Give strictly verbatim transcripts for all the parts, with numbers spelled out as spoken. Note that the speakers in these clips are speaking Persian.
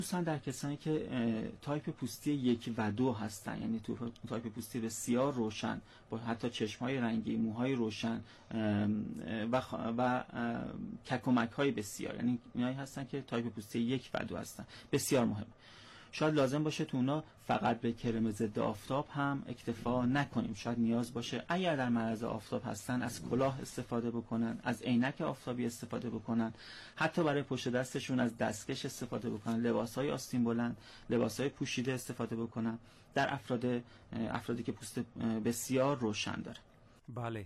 خصوصا در کسانی که تایپ پوستی یک و دو هستن، یعنی تو تایپ پوستی بسیار روشن با حتی چشم‌های رنگی، موهای روشن و و ککومک‌های بسیار، یعنی اینایی هستن که تایپ پوستی یک و دو هستن. بسیار مهمه. شاید لازم باشه تو اونا فقط به کرم ضد آفتاب هم اکتفا نکنیم. شاید نیاز باشه اگر در معرض آفتاب هستن از کلاه استفاده بکنن، از عینک آفتابی استفاده بکنن، حتی برای پشت دستشون از دستکش استفاده بکنن، لباس‌های آستین بلند، لباس‌های پوشیده استفاده بکنن در افراد افرادی که پوست بسیار روشن داره. بله.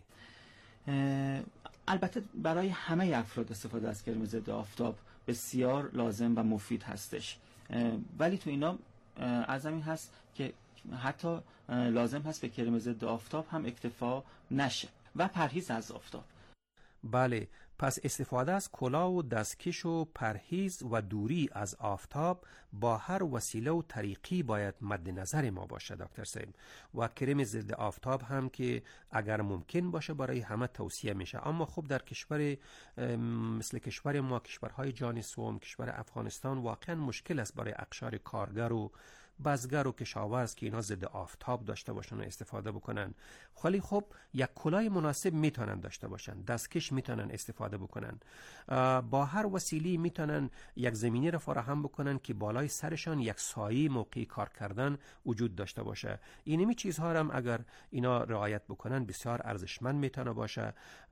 البته برای همه افراد استفاده از کرم ضد آفتاب بسیار لازم و مفید هستش، ولی تو اینا از همین هست که حتی لازم هست به کرم ضد آفتاب هم اکتفا نشه و پرهیز از آفتاب. بله، پس استفاده از کلاه و دستکش و پرهیز و دوری از آفتاب با هر وسیله و طریقی باید مد نظر ما باشه دکتر صاحب. و کرم ضد آفتاب هم که اگر ممکن باشه برای همه توصیه میشه، اما خب در کشور مثل کشور ما، کشورهای جان سوم، کشور افغانستان، واقعا مشکل است برای اقشار کارگر و بازیگر و کشاورز که اینا ضد آفتاب داشته باشن و استفاده بکنن. ولی خب یک کلاه مناسب میتونن داشته باشن، دستکش میتونن استفاده بکنن، با هر وسیله میتونن یک زمینه را فراهم بکنن که بالای سرشان یک سایه موقعی کار کردن وجود داشته باشه. اینمی چیزها هم اگر اینا رعایت بکنن بسیار ارزشمند میتونه باشه.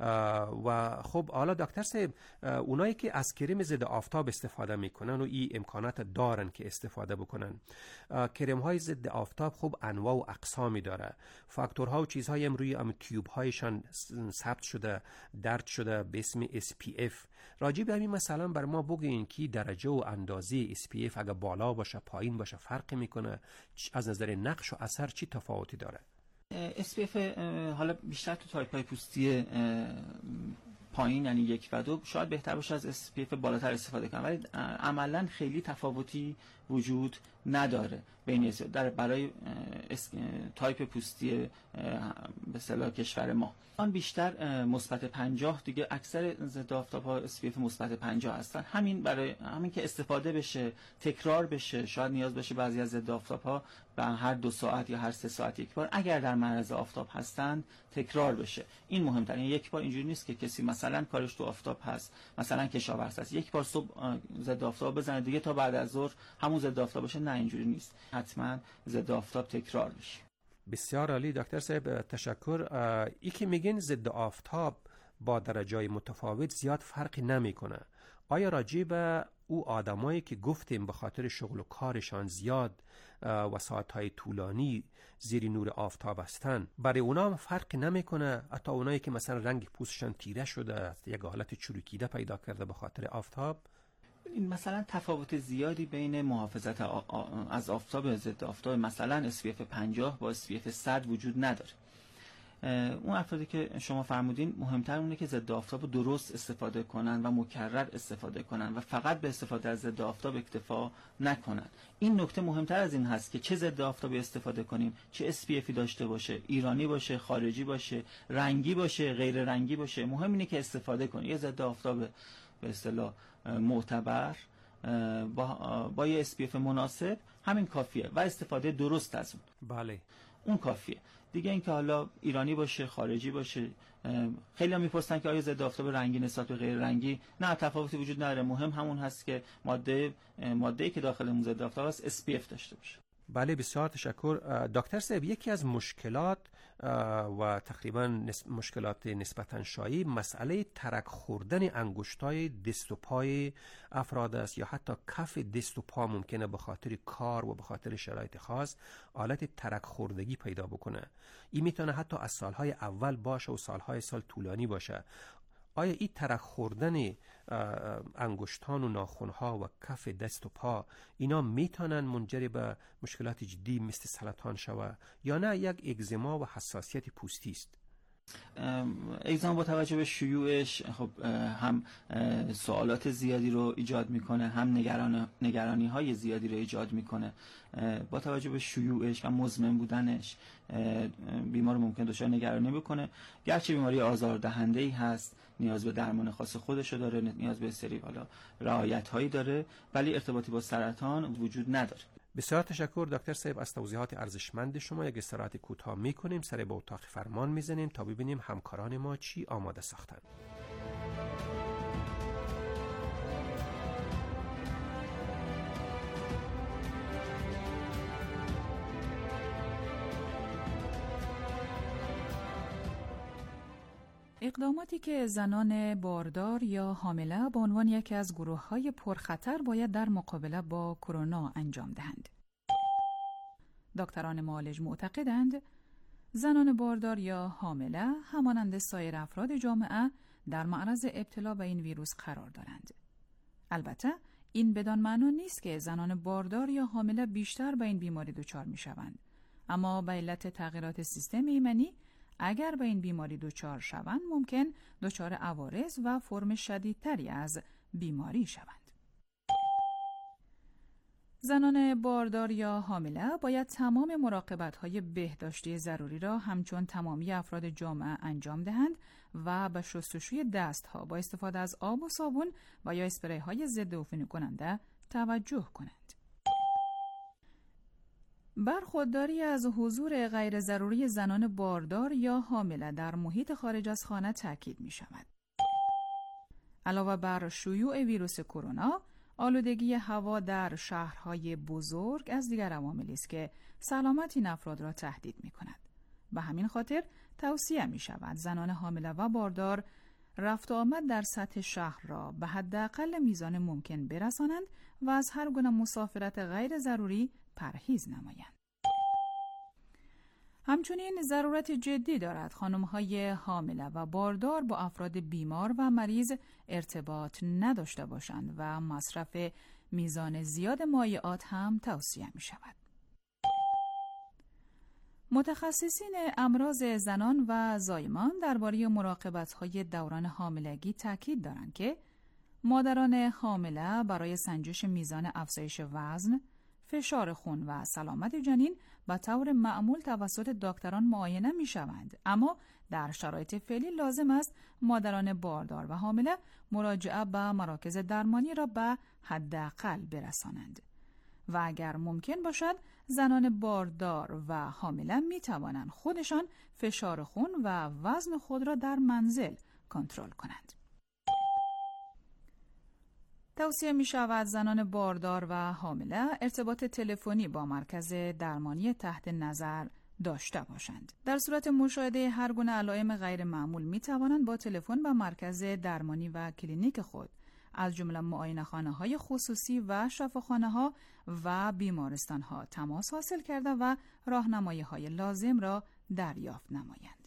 و خب حالا دکتر صاحب، اونایی که از کرم ضد آفتاب استفاده میکنن و این امکانات دارن که استفاده بکنن، کرم های ضد آفتاب خوب انواع و اقسامی داره. فاکتورها و چیزهای هم روی ام تیوب هایشان ثبت شده، درج شده به اسم اس پی اف. راجع به همین مثلا بر ما بگین که درجه و اندازه اس پی اف اگه بالا باشه پایین باشه فرق میکنه، از نظر نقش و اثر چی تفاوتی داره؟ اس پی اف حالا بیشتر تو تایپ های پوستی پایین یعنی یک و دو شاید بهتر باشه از اس پی اف بالاتر استفاده کنم، ولی عملا خیلی تفاوتی وجود نداره بین در برای تایپ پوستی به اصطلاح کشور ما. آن بیشتر مثبت پنجاه دیگه، اکثر ضد آفتاب ها اس پی اف مثبت پنجاه هستن. همین برای همین که استفاده بشه، تکرار بشه، شاید نیاز بشه بعضی از ضد آفتاب ها به هر دو ساعت یا هر سه ساعت یک بار اگر در معرض آفتاب هستند تکرار بشه. این مهمتره. یعنی یک بار اینجوری نیست که کسی مثلا کارش تو آفتاب هست، مثلا کشاورز هست، یک بار صبح ضد آفتاب بزنه دیگه تا بعد از ظهر همون ضد آفتاب باشه. نه، اینجوری نیست. حتما ضد آفتاب تکرار بشه. بسیار عالی دکتر صاحب، تشکر. ای که میگن ضد آفتاب با درجای متفاوت زیاد فرقی نمیکنه، آیا راجع به او آدمایی که گفتیم به خاطر شغل و کارشان زیاد و ساعتهای طولانی زیر نور آفتاب هستن، برای اونا هم فرق نمیکنه؟ حتی اونایی که مثلا رنگ پوستشان تیره شده، یک حالت چروکیده پیدا کرده به خاطر آفتاب؟ این مثلا تفاوت زیادی بین محافظت از آفتاب ضد آفتاب مثلا اس پی اف پنجاه با اس پی اف صد وجود نداره. اون افرادی که شما فرمودین مهمتر اونه که ضد آفتاب درست استفاده کنن و مکرر استفاده کنن و فقط به استفاده از ضد آفتاب اکتفا نکنن. این نکته مهمتر از این هست که چه ضد آفتابی استفاده کنیم، چه اس پی افی داشته باشه، ایرانی باشه، خارجی باشه، رنگی باشه، غیر رنگی باشه. مهم اینه که استفاده کنیم. یه ضد آفتاب به اصطلاح معتبر با با یه اس پی اف مناسب همین کافیه و استفاده درست از اون. بله، اون کافیه. دیگه اینکه حالا ایرانی باشه، خارجی باشه، خیلی هم میپرسن که آیا ضد آفتاب رنگی نسبت به غیر رنگی، نه تفاوتی وجود نداره. مهم همون هست که ماده ماده‌ای که داخل اون ضد آفتاب است اس پی اف داشته باشه. بله، بسیار تشکر دکتر صاحب. یکی از مشکلات و تقریبا نس... مشکلات نسبتا شایع مسئله ترک خوردن انگشتای دست و پای افراد است، یا حتی کف دست و پا ممکنه به خاطر کار و به خاطر شرایط خاص حالت ترک خوردگی پیدا بکنه. این میتونه حتی از سالهای اول باشه و سالهای سال طولانی باشه. آیا این ترک خوردن انگشتان و ناخنها و کف دست و پا اینا میتونن منجر به مشکلات جدی مثل سرطان شوه یا نه یک اگزما و حساسیت پوستی است؟ اگزام با توجه به شیوعش خب هم سوالات زیادی رو ایجاد میکنه، هم نگران نگرانی های زیادی رو ایجاد میکنه. با توجه به شیوعش و مزمن بودنش بیمار ممکن دچار نگرانی بکنه، گرچه بیماری آزاردهنده ای هست، نیاز به درمان خاص خودشو داره، نیاز به سری حالا رعایت هایی داره، ولی ارتباطی با سرطان وجود نداره. بسیار تشکر دکتر صاحب از توضیحات ارزشمند شما. یک استراحت کوتاه میکنیم، سر به اتاق فرمان میزنیم تا ببینیم همکاران ما چی آماده ساختند. اقداماتی که زنان باردار یا حامله به عنوان یکی از گروه‌های پرخطر باید در مقابله با کرونا انجام دهند. دکتران معالج معتقدند زنان باردار یا حامله همانند سایر افراد جامعه در معرض ابتلا به این ویروس قرار دارند. البته این بدان معنا نیست که زنان باردار یا حامله بیشتر به این بیماری دچار می‌شوند، اما به علت تغییرات سیستم ایمنی اگر به این بیماری دچار شوند ممکن دچار عوارض و فرم شدیدتری از بیماری شوند. زنان باردار یا حامله باید تمام مراقبت‌های بهداشتی ضروری را همچون تمامی افراد جامعه انجام دهند و به شستشوی دست‌ها با استفاده از آب و صابون و یا اسپری‌های ضد عفونی کننده توجه کنند. برخورداری از حضور غیر ضروری زنان باردار یا حامله در محیط خارج از خانه تاکید می شود. علاوه بر شیوع ویروس کرونا، آلودگی هوا در شهرهای بزرگ از دیگر عواملی است که سلامت این افراد را تهدید می کند. به همین خاطر توصیه می شود زنان حامله و باردار رفت و آمد در سطح شهر را به حداقل میزان ممکن برسانند و از هر گونه مسافرت غیر ضروری پرهیز نمایند. همچنین ضرورت جدی دارد خانم‌های حامله و باردار با افراد بیمار و مریض ارتباط نداشته باشند و مصرف میزان زیاد مایعات هم توصیه می شود. متخصصین امراض زنان و زایمان درباره مراقبت‌های دوران حاملگی تاکید دارند که مادران حامله برای سنجش میزان افزایش وزن، فشار خون و سلامت جنین به طور معمول توسط دکتران معاینه می شوند، اما در شرایط فعلی لازم است مادران باردار و حامله مراجعه به مراکز درمانی را به حداقل برسانند و اگر ممکن باشد زنان باردار و حامله می توانند خودشان فشار خون و وزن خود را در منزل کنترل کنند. توصیه می شود زنان باردار و حامله ارتباط تلفنی با مرکز درمانی تحت نظر داشته باشند. در صورت مشاهده هر گونه علائم غیر معمول می توانند با تلفن به مرکز درمانی و کلینیک خود از جمله معاینه‌خانه‌های خصوصی و شفاخانه‌ها و بیمارستان‌ها تماس حاصل کرده و راهنمایی‌های لازم را دریافت نمایند.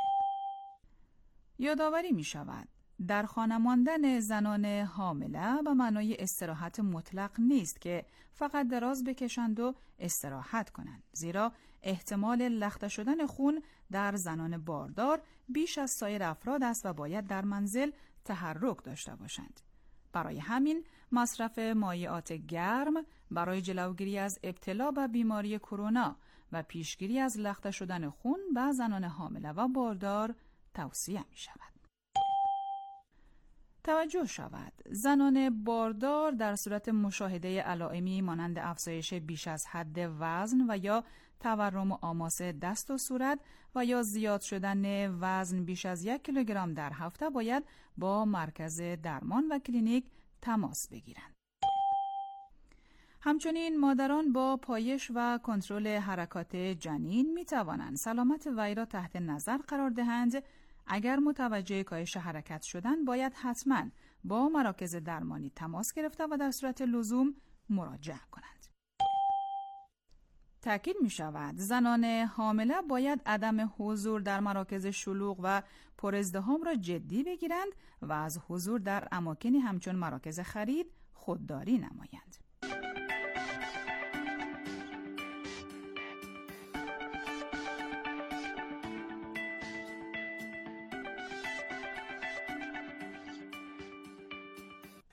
یادآوری می شود در خانه ماندن زنان حامله به معنای استراحت مطلق نیست که فقط دراز بکشند و استراحت کنند، زیرا احتمال لخته شدن خون در زنان باردار بیش از سایر افراد است و باید در منزل تحرک داشته باشند. برای همین مصرف مایعات گرم برای جلوگیری از ابتلا به بیماری کرونا و پیشگیری از لخته شدن خون به زنان حامله و باردار توصیه می شود. توجه شود زنان باردار در صورت مشاهده علائمی مانند افزایش بیش از حد وزن و یا تورم و آماس دست و صورت و یا زیاد شدن وزن بیش از یک کیلوگرم در هفته باید با مرکز درمان و کلینیک تماس بگیرند. همچنین مادران با پایش و کنترل حرکات جنین می توانند سلامت وی را تحت نظر قرار دهند. اگر متوجه کاهش حرکت شدن باید حتما با مراکز درمانی تماس گرفته و در صورت لزوم مراجعه کنند. تأکید می شود زنان حامله باید عدم حضور در مراکز شلوغ و پر ازدحام را جدی بگیرند و از حضور در اماکنی همچون مراکز خرید خودداری نمایند.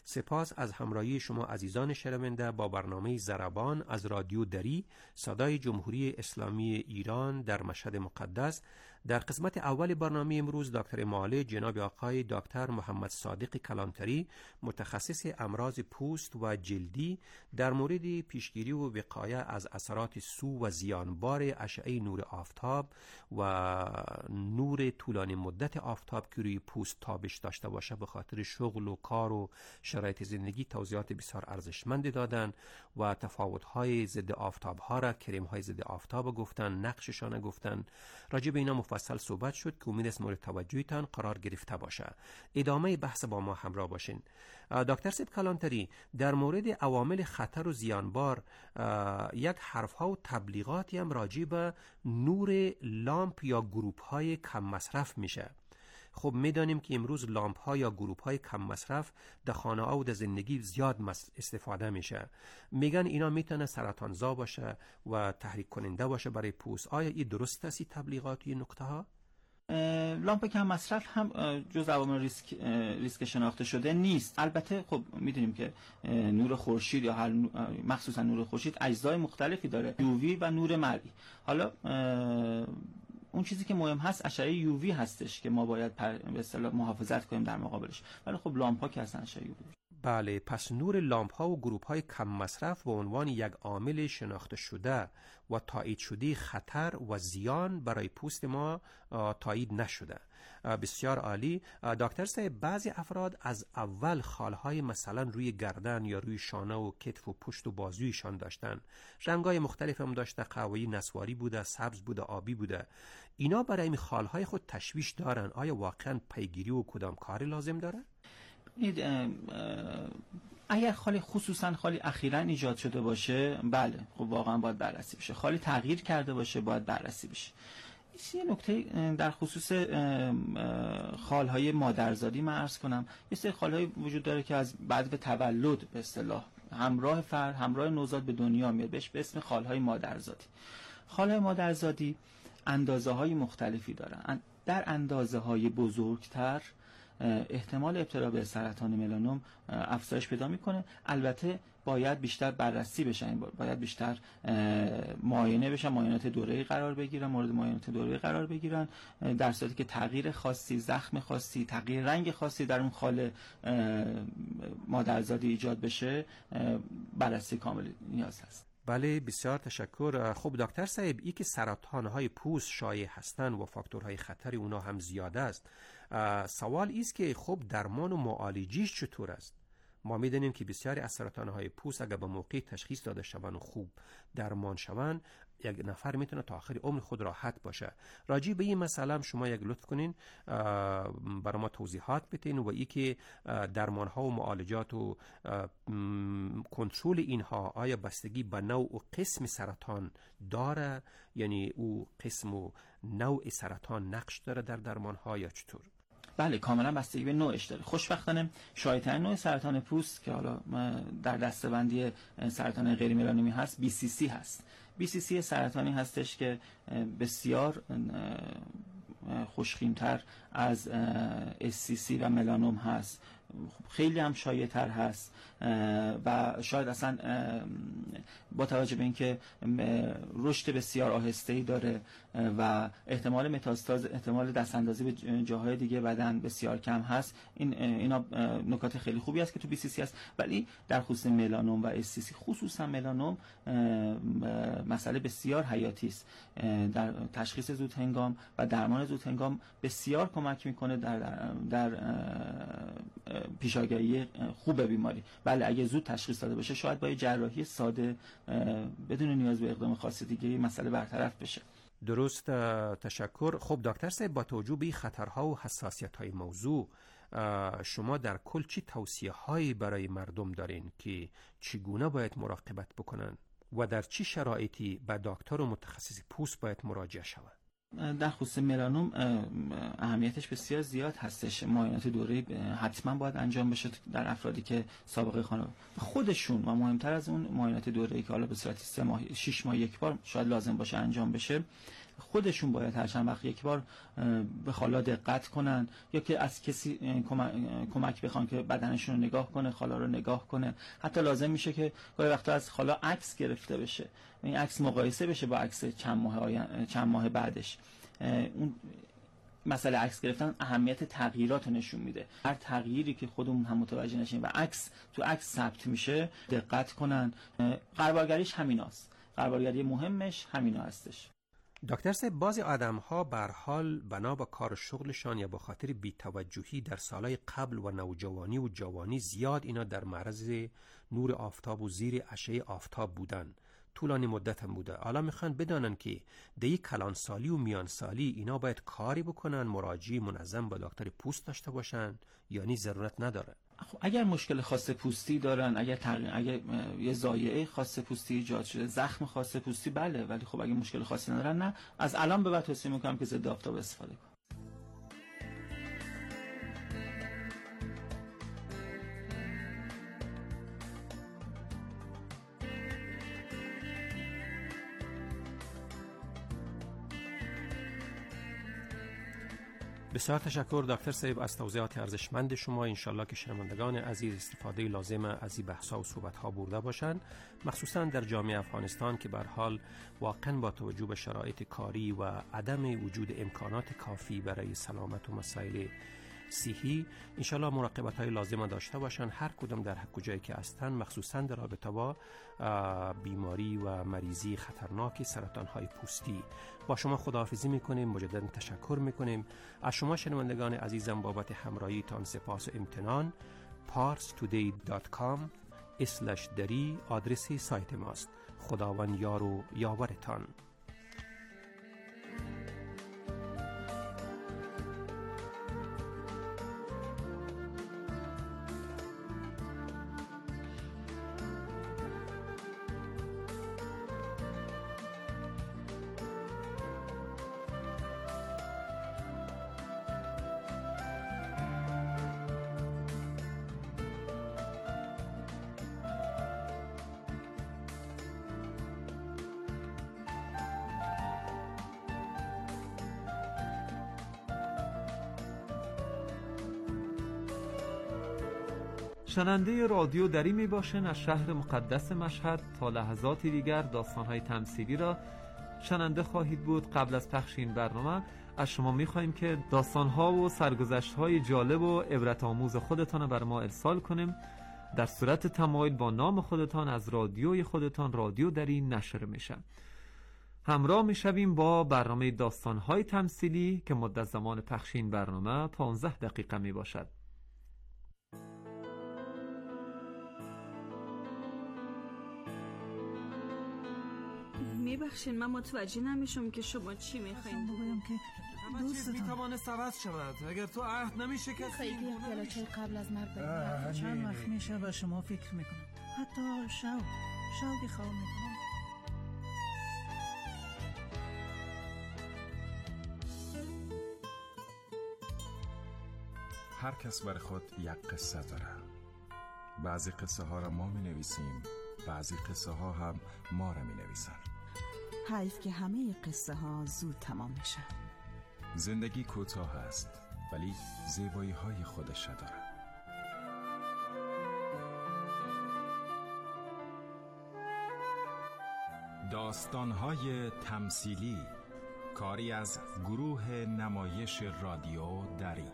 سپاس از همراهی شما عزیزان شنونده با برنامه ضربان از رادیو دری صدای جمهوری اسلامی ایران در مشهد مقدس. در قسمت اول برنامه امروز دکتر معالج جناب آقای دکتر محمد صادق کلانتری متخصص امراض پوست و جلدی در مورد پیشگیری و وقایه از اثرات سو و زیانبار اشعه نور آفتاب و نور طولانی مدت آفتاب که روی پوست تابش داشته باشه به خاطر شغل و کار و شرایط زندگی توضیحات بسیار ارزشمند دادن و تفاوت‌های ضد آفتاب ها را، کرم‌های ضد آفتاب گفتن، نقششان گفتن. راجع به اینا مفصل صحبت شد که امید است مورد توجهتان قرار گرفته باشه. ادامه بحث با ما همراه باشین. دکتر سیب کلانتری، در مورد عوامل خطر و زیانبار یک حرف‌ها و تبلیغاتی هم راجع به نور لامپ یا گروپ‌های کم مصرف میشه. خب میدانیم که امروز لامپ ها یا گروپ های کم مصرف در خانه ها و در زندگی زیاد استفاده میشه. میگن اینا میتونه سرطانزا باشه و تحریک کننده باشه برای پوست. آیا این درست است این تبلیغات و این نکته ها؟ لامپ کم مصرف هم جز عوامل ریسک ریسک شناخته شده نیست. البته خب میدونیم که نور خورشید یا هر مخصوصا نور خورشید اجزای مختلفی داره، یووی و نور مرئی. حالا اون چیزی که مهم هست اشعه یووی هستش که ما باید به اصطلاح محافظت کنیم در مقابلش، ولی خب لامپ ها که هستن اشعه یووی. بله، پس نور لامپ ها و گروپ های کم مصرف به عنوان یک عامل شناخته شده و تایید شده خطر و زیان برای پوست ما تایید نشده. بسیار عالی. دکتر صاحب، بعضی افراد از اول خالهای مثلا روی گردن یا روی شانه و کتف و پشت و بازویشان داشتن، رنگای مختلف هم داشته، قهوه‌ای، نسواری بوده، سبز بوده، آبی بوده. اینا برای این خالهای خود تشویش دارن. آیا واقعا پیگیری و کدام کاری لازم داره؟ اگر خالی خصوصا خالی اخیراً ایجاد شده باشه، بله خب واقعا باید بررسی بشه. خالی تغییر کرده باشه باید بررسی بشه. یه نکته در خصوص خالهای مادرزادی من عرض کنم. یه سری خالهای وجود داره که از بعد به تولد به اصطلاح همراه فرد همراه نوزاد به دنیا میاد، بهش به اسم خالهای مادرزادی. خالهای مادرزادی اندازه های مختلفی دارن. در اندازه های بزرگتر احتمال ابتلا به سرطان ملانوم افزایش پیدا میکنه. البته باید بیشتر بررسی بشن، باید بیشتر معاینه بشن، معاینات دوره‌ای قرار بگیرن، مورد معاینات دوره‌ای قرار بگیرن. در صورتی که تغییر خاصی، زخم خاصی، تغییر رنگ خاصی در اون خال مادرزادی ایجاد بشه، بررسی کامل نیاز هست. بله، بسیار تشکر. خب دکتر صاحب، ای که سرطان‌های پوست شایع هستند و فاکتورهای خطر اونا هم زیاده است، سوال ایست که خب درمان و معالجیش چطور است؟ ما میدونیم که بسیاری از سرطان‌های پوست اگر به موقع تشخیص داده شوند و خوب درمان شوند، یک نفر میتونه تا آخر عمر خود راحت باشه. راجع به این مسئله شما یک لطف کنین برای ما توضیحات بدین و ای که درمان ها و معالجات و کنترل اینها آیا بستگی به نوع و قسم سرطان داره، یعنی او قسم و نوع سرطان نقش داره در درمان ها یا چطور؟ بله، کاملا بستگی به نوعش داره. خوشبختانه شایع‌ترین نوع سرطان پوست که حالا در دسته‌بندی سرطان غیر ملانومی هست بی سی سی هست. بی سی سی سرطانی هستش که بسیار خوشخیمتر از اس سی سی و ملانوم هست، خیلی هم شایع تر هست و شاید اصلا با توجه به اینکه رشد بسیار آهسته‌ای داره و احتمال متاستاز، احتمال دستاندازی به جاهای دیگه بدن بسیار کم هست، این اینا نکات خیلی خوبی است که تو بی سی سی هست. ولی در خصوص ملانوم و اس سی سی، خصوصا ملانوم، مسئله بسیار حیاتی است. در تشخیص زود هنگام و درمان زود هنگام بسیار کمک میکنه در در, در پیشاگیری خوب بیماری. بله، اگه زود تشخیص داده بشه شاید با جراحی ساده بدون نیاز به اقدام خاص دیگه مسئله برطرف بشه. درست، تشکر. خب دکتر صاحب، با توجه به خطرها و حساسیت‌های موضوع، شما در کل چی توصیه هایی برای مردم دارین که چگونه باید مراقبت بکنن و در چی شرایطی به دکتر و متخصص پوست باید مراجعه شود؟ در خصوص ملانوم اهمیتش بسیار زیاد هستش. معاینات دوره‌ای حتما باید انجام بشه در افرادی که سابقه خانواده خودشون، و مهمتر از اون معاینات دوره‌ای که حالا به صورت سه ماه، شش ماه یک بار شاید لازم باشه انجام بشه، خودشون باید هر چند وقت یک بار به خالا دقت کنن یا که از کسی کمک بخوان که بدنشون رو نگاه کنه، خالا رو نگاه کنه. حتی لازم میشه که گاهی وقتا از خالا عکس گرفته بشه، این عکس مقایسه بشه با عکس چند ماه آین... چند ماه بعدش. اون مسئله عکس گرفتن اهمیت تغییرات رو نشون میده. هر تغییری که خودمون هم متوجه نشیم و عکس تو عکس ثبت میشه دقت کنن. غربالگریش همیناست، غربالگری مهمش همینا هستش. دکتر صاحب، بعضی آدم‌ها به هر حال بنا به کار و شغلشان یا به خاطر بی‌توجهی در سالهای قبل و نوجوانی و جوانی زیاد اینا در معرض نور آفتاب و زیر اشعه آفتاب بودن، طولانی مدت هم بوده. حالا میخوان بدانن که در یک کلان سالی و میان سالی اینا باید کاری بکنن، مراجعه منظم با دکتر پوست داشته باشن یا نی ضرورت نداره؟ خب اگر مشکل خاص پوستی دارن، اگر تغییر، اگر یه ضایعه خاص پوستی ایجاد شده، زخم خاص پوستی، بله. ولی خب اگر مشکل خاصی ندارن، نه، از الان به بعد توصیه میکنم که ضد آفتاب استفاده کنن. بسیار تشکر دکتر صاحب از توضیحات ارزشمند شما. انشالله که شنوندگان عزیز استفاده لازم از این بحث‌ها و صحبت‌ها برده باشند، مخصوصا در جامعه افغانستان که به هر حال واقعا با توجه به شرایط کاری و عدم وجود امکانات کافی برای سلامت و مسائل صحی، انشالله مراقبت‌های لازم داشته باشند هر کدام در هر کجایی که هستند، مخصوصا در رابطه با بیماری و مریضی خطرناک سرطان‌های پوستی. با شما خداحافظی میکنیم، مجددا تشکر میکنیم از شما شنوندگان عزیزم بابت همراهیتان. سپاس و امتنان. پارس تودی دات کام اسلش دری آدرس سایت ماست. خداوند یار و یاورتان. شنونده رادیو دری می باشین از شهر مقدس مشهد. تا لحظاتی دیگر داستان‌های تمثیلی را شنونده خواهید بود. قبل از پخش این برنامه از شما می خواهیم که داستان‌ها و سرگذشت‌های جالب و عبرت آموز خودتان را بر ما ارسال کنیم. در صورت تمایل با نام خودتان از رادیوی خودتان رادیو دری نشر میشه. همراه میشویم با برنامه داستان‌های تمثیلی که مدت زمان پخش این برنامه پانزده دقیقه می باشد. میبخشین، من متوجه نمیشم که شما چی میخواین. بگویم که همه چیز میتوانه عوض شود اگر تو عهد نمیشه کسی. خیلی پیالا چای قبل از مرگ بریم. چند وقت میشه و شما فکر میکنم، حتی شوق شوقی خواه میکنم. هر کس برای خود یک قصه داره. بعضی قصه ها را ما می نویسیم، بعضی قصه ها هم ما را می نویسن. حیف که همه قصه ها زود تمام میشه. زندگی کوتاه است ولی زیبایی های خودش داره. داستان های تمثیلی، کاری از گروه نمایش رادیو دری.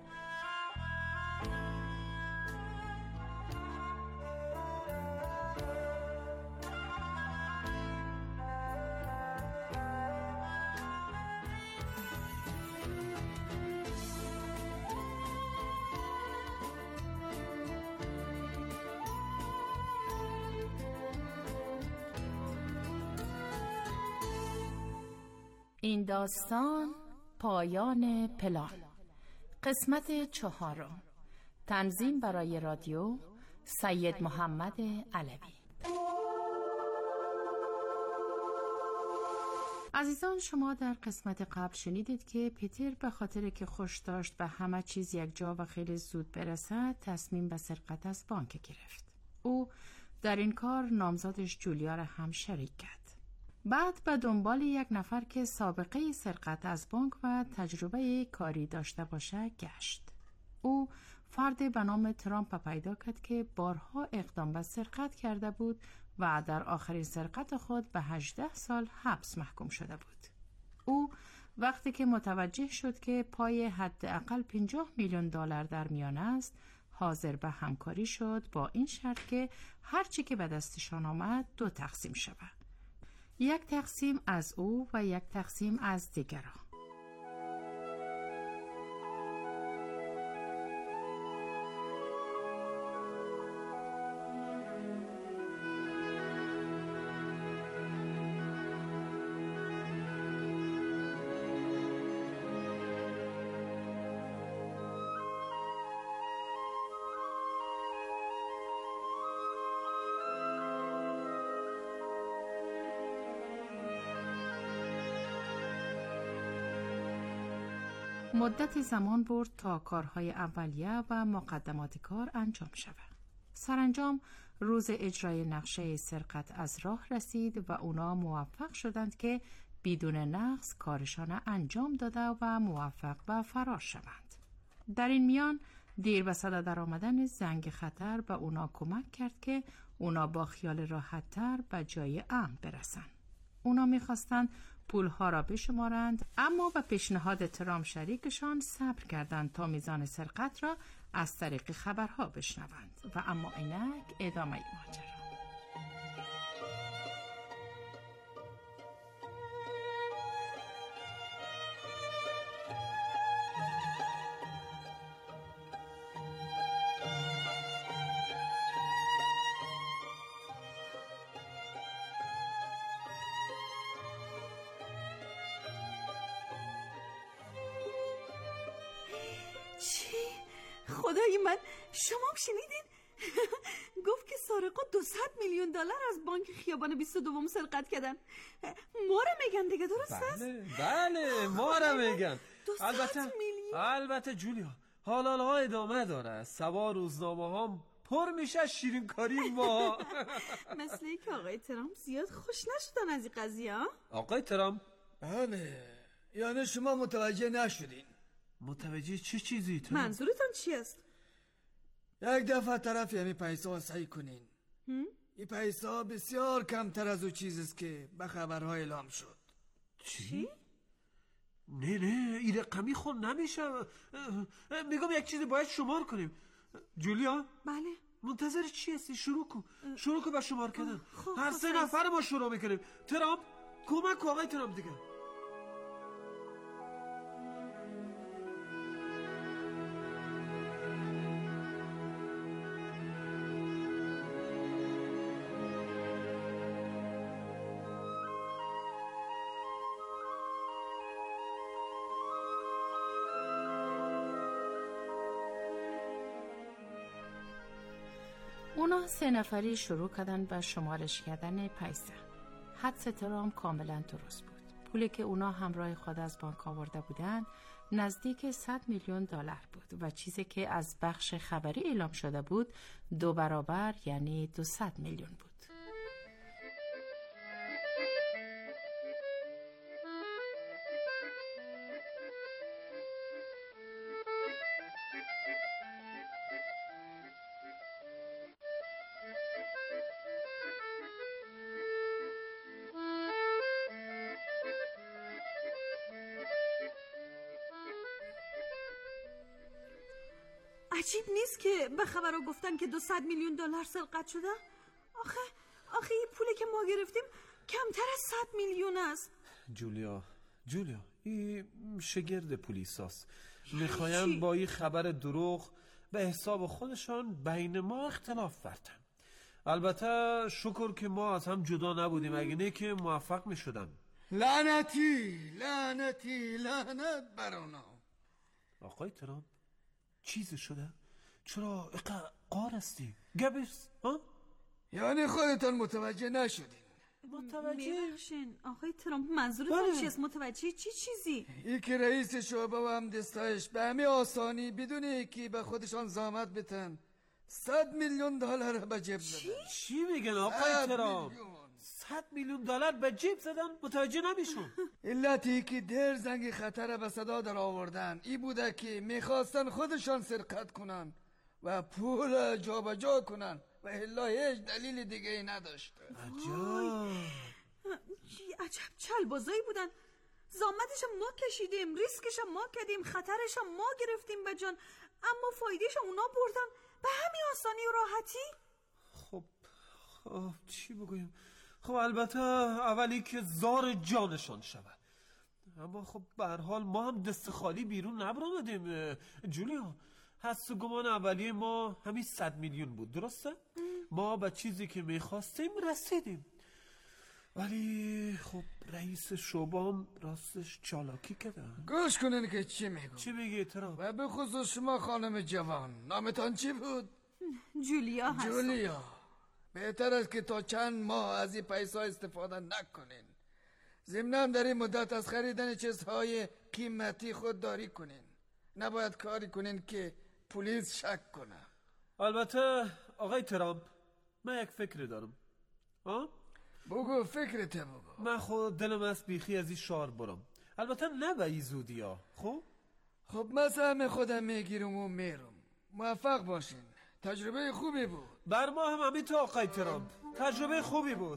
این داستان پایان پلان، قسمت چهارم. تنظیم برای رادیو سید محمد علوی. عزیزان، شما در قسمت قبل شنیدید که پیتر به خاطر که خوش داشت به همه چیز یک جا و خیلی زود برسد تصمیم به سرقت از بانک گرفت. او در این کار نامزادش جولیا را هم شریک کرد. بعد به دنبال یک نفر که سابقه سرقت از بانک و تجربه کاری داشته باشه گشت. او فردی به نام ترامپ پیدا کرد که بارها اقدام به سرقت کرده بود و در آخرین سرقت خود به هجده سال حبس محکوم شده بود. او وقتی که متوجه شد که پای حداقل پنجاه میلیون دلار در میان است، حاضر به همکاری شد با این شرط که هرچی که به دستشان آمد دو تقسیم شود. یک تقسیم از او و یک تقسیم از دیگران. مدت زمان برد تا کارهای اولیه و مقدمات کار انجام شود. سرانجام روز اجرای نقشه سرقت از راه رسید و اونا موفق شدند که بدون نقص کارشان انجام داده و موفق به فرار شوند. در این میان دیر به صدا در آمدن زنگ خطر به اونا کمک کرد که اونا با خیال راحت تر به جای امن برسند. اونا میخواستند پولها را بشمارند، اما به پیشنهاد ترامپ شریکشان صبر کردند تا میزان سرقت را از طریق خبرها بشنوند و اما اینک ادامه ماجرا. خدای من، شما شنیدین؟ گفت که سارقا دویست میلیون دلار از بانک خیابان بیست و دو سرقت کردن. ما را میگن دیگه، درست است؟ بله بله ما را میگن. البته میلیون. البته جولیا، حالا ها ادامه داره. سوار روزنامه هم پر میشه شیرین کاری ما. مثل اینکه آقای ترامپ زیاد خوش نشدن از این قضیه. آقای ترامپ؟ بله، یعنی شما متوجه نشدین. متوجه چه چیزی تو؟ منظورتان چی است؟ یک دفعه طرف یعنی پیسا سعی کنین. این پیسا بسیار کمتر از او چیز است که به خبرها اعلام شد. چی؟ نه نه این رقمی خود نمیشه. میگم یک چیزی باید شمار کنیم. جولیا؟ بله. منتظر چی هستی؟ شروع کن شروع کن به شمار کردن. هر سه نفر ما شروع میکنیم. ترامپ کمک کن آقای ترامپ دیگه. اونا سه نفری شروع کردن به شمارش کردن پیسه. حدس ترامپ کاملا درست بود. پولی که اونا همراه خود از بانک آورده بودن نزدیک صد میلیون دلار بود و چیزی که از بخش خبری اعلام شده بود دو برابر یعنی دویست میلیون بود. عجیب نیست که به خبرها گفتن که دویست میلیون دلار سرقت شده؟ آخه آخه این پولی که ما گرفتیم کمتر از صد میلیون است. جولیا جولیا این شگرد پلیساست. میخواین با این خبر دروغ به حساب خودشان بین ما اختلاف ورتن. البته شکر که ما از هم جدا نبودیم، اگه نه که موفق میشدم. لعنتی لعنتی لعنت بر اونا. آقای ترامپ چیز شده؟ چرا قار هستی؟ گبرس؟ ها؟ یعنی خودتان متوجه نشدین؟ متوجه؟ میبخشین آقای ترامپ منظورتون چیست؟ متوجه چی چیزی؟ ای که رئیس شعبه و همدستایش به همه آسانی بدون یکی به خودشان زحمت بتن صد میلیون دلار به جیب زدن. چی میگن آقای ترامپ؟ صد میلیون دلار به جیب زدن متوجه نمیشون. علتی که در زنگ خطر به صدا در آوردن ای بوده که میخواستن خودشان سرقت کنن و پول جا به جا کنن و الا هیچ دلیل دیگه ای نداشت. عجب عجب چلبازایی بودن. زامتشم ما کشیدیم، ریسکشم ما کردیم، خطرشم ما گرفتیم به جان، اما فایدهشم اونا بردن به همین آسانی و راحتی. خب خب چی بگویم؟ خب البته اولی که زار جانشان شود، اما خب به هر حال ما هم دست خالی بیرون نبرامدیم. جولیا، حس و گمان اولیه ما همین صد میلیون بود، درسته؟ ام. ما به چیزی که میخواستیم رسیدیم، ولی خب رئیس شعبام راستش چالاکی کردن. گوش کنین که چی میگو. چی میگی ترام؟ و به خصوص شما خانم جوان، نامتان چی بود؟ جولیا هستم. جولیا، بهتر است که تا چند ماه از این پیسا استفاده نکنین. ضمناً در این مدت از خریدن چیزهای قیمتی خودداری کنین. نباید کاری کنین که پلیس شک کنه. البته آقای ترامپ، من یک فکری دارم. ها؟ بگو فکرت بگو. من خود دلم از بیخی از این شار برم، البته نه به این زودی ها. خب خب من سهم خودم میگیرم و میرم. موفق باشین، تجربه خوبی بود. بر ما هم همینطور آقای ترامپ، تجربه خوبی بود.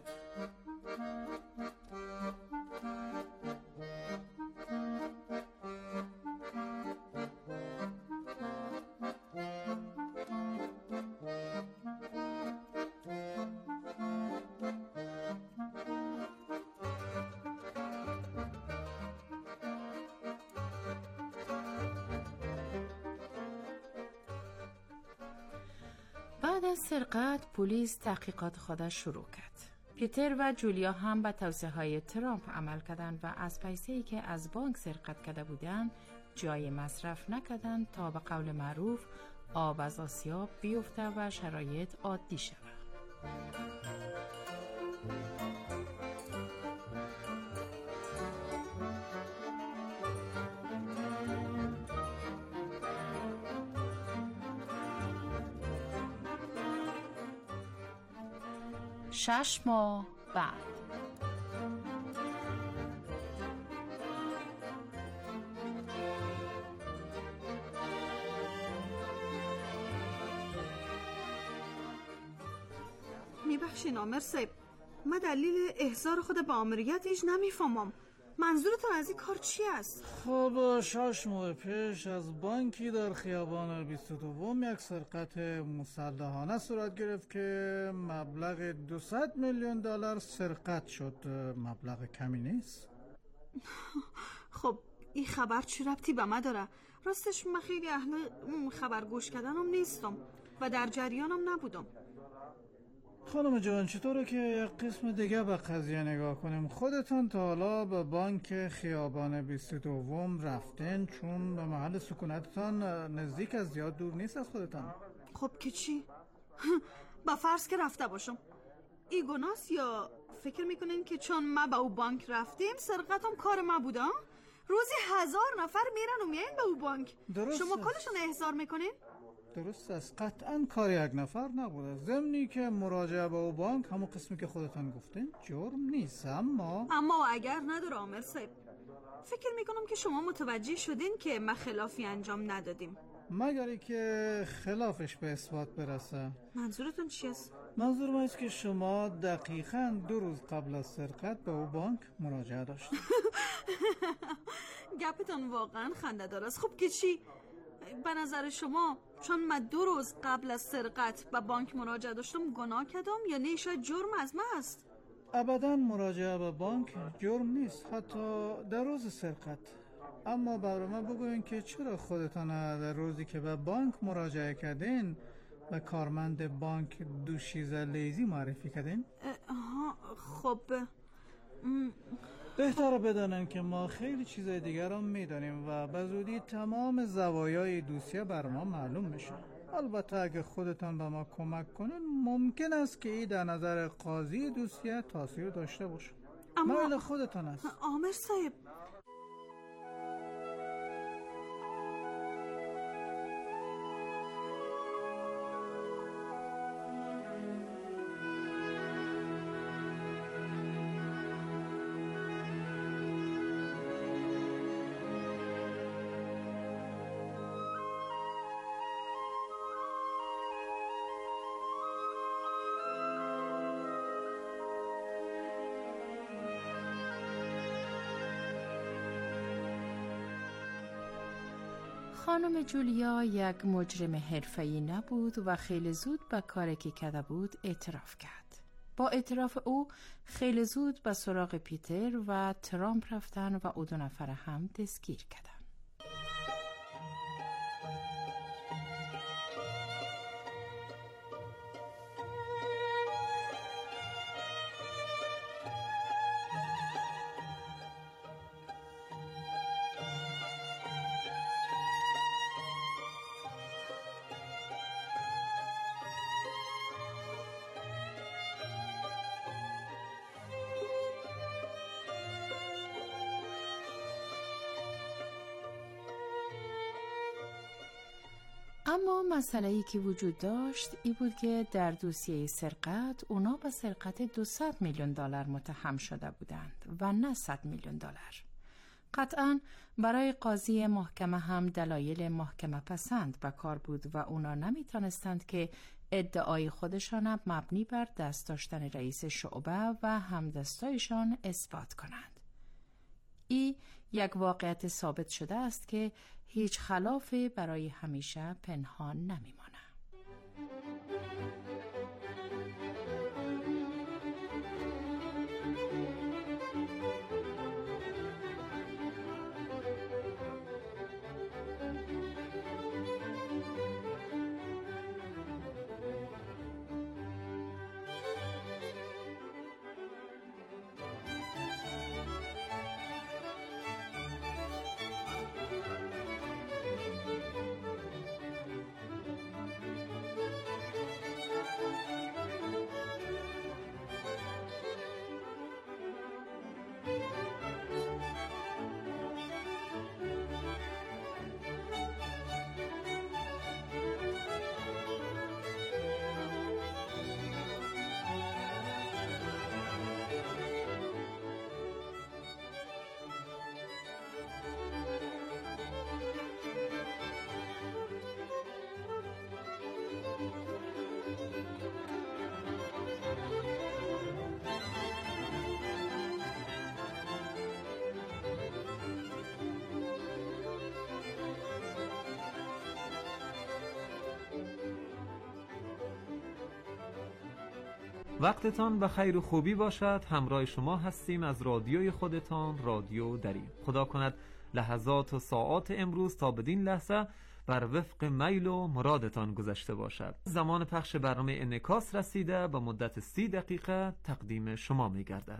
بعد از سرقت پلیس تحقیقات خودش شروع کرد. پیتر و جولیا هم به توصیه های ترامپ عمل کردند و از پیسه‌ای که از بانک سرقت کرده بودند جای مصرف نکردند تا به قول معروف آب از آسیاب بیفته و شرایط عادی شود. شش ماه بعد میبخشین آمر صاحب، من دلیل احضار خود به آمریت ایش نمیفهمم. منظورتون از این کار چی است؟ خب شش ماه پیش از بانکی در خیابان بیست و دوم یک سرقت مسلحانه صورت گرفت که مبلغ دویست میلیون دلار سرقت شد. مبلغ کمی نیست. خب این خبر چی ربطی به من داره؟ راستش من خیلی اهل خبر گوش کردنم نیستم و در جریانم نبودم. خانم جوان، چطوره که یک قسم دیگه به قضیه نگاه کنیم؟ خودتان تا حالا به بانک خیابان بیست و دوم رفتین؟ چون به محل سکونتتان نزدیک از زیاد دور نیست از خودتان. خب که چی؟ با فرض که رفته باشم، این گناست یا فکر میکنین که چون ما به او بانک رفتیم سرقتم کار ما بوده؟ روزی هزار نفر میرن و میاین به او بانک. درست شما کلشون احضار میکنین؟ درست است، قطعا کار یک نفر نبوده. ضمنی که مراجعه به او بانک همون قسمی که خودتان گفتین جرم نیست. اما اما و اگر نداره عامر صاحب، فکر میکنم که شما متوجه شدین که ما خلافی انجام ندادیم، مگری که خلافش به اثبات برسه. منظورتون چی است؟ منظور ما است که شما دقیقاً دو روز قبل از سرقت به او بانک مراجعه داشتید. گپتون واقعا خنده دار است. خب که چی؟ به نظر شما چون من دو روز قبل از سرقت به بانک مراجعه داشتم گناه کردم یا نه شاید جرم از من است؟ ابداً مراجعه به بانک جرم نیست، حتی در روز سرقت. اما برای من بگوین که چرا خودتان در روزی که به بانک مراجعه کردین و کارمند بانک دوشیزه لیزی معرفی کردین؟ خب بهتره بدانن که ما خیلی چیزای دیگر رو میدانیم و به زودی تمام زوایای دوسیه بر ما معلوم میشه. البته اگه خودتان به ما کمک کنین ممکن است که این در نظر قاضی دوسیه تاثیر داشته باشه. اما میل خودتان است. عامر صاحب، خانم جولیا یک مجرم حرفه‌ای نبود و خیلی زود به کاری که کرده بود اعتراف کرد. با اعتراف او خیلی زود به سراغ پیتر و ترامپ رفتن و او دو نفر هم دستگیر کردن. اما مسئله‌ای که وجود داشت ای بود که در دوسیه سرقت اونا به سرقت دویست میلیون دلار متهم شده بودند و نه صد میلیون دلار. قطعاً برای قاضی محکمه هم دلایل محکمه پسند به کار بود و اونا نمیتونستند که ادعای خودشان مبنی بر دست داشتن رئیس شعبه و همدستایشان اثبات کنند. ای یک واقعیت ثابت شده است که هیچ خلافی برای همیشه پنهان نمیماند. وقتتان به خیر و خوبی باشد. همراه شما هستیم از رادیوی خودتان، رادیو دری. خدا کند لحظات و ساعات امروز تا بدین لحظه بر وفق میل و مرادتان گذشته باشد. زمان پخش برنامه انعکاس رسیده، با مدت سی دقیقه تقدیم شما می گردد.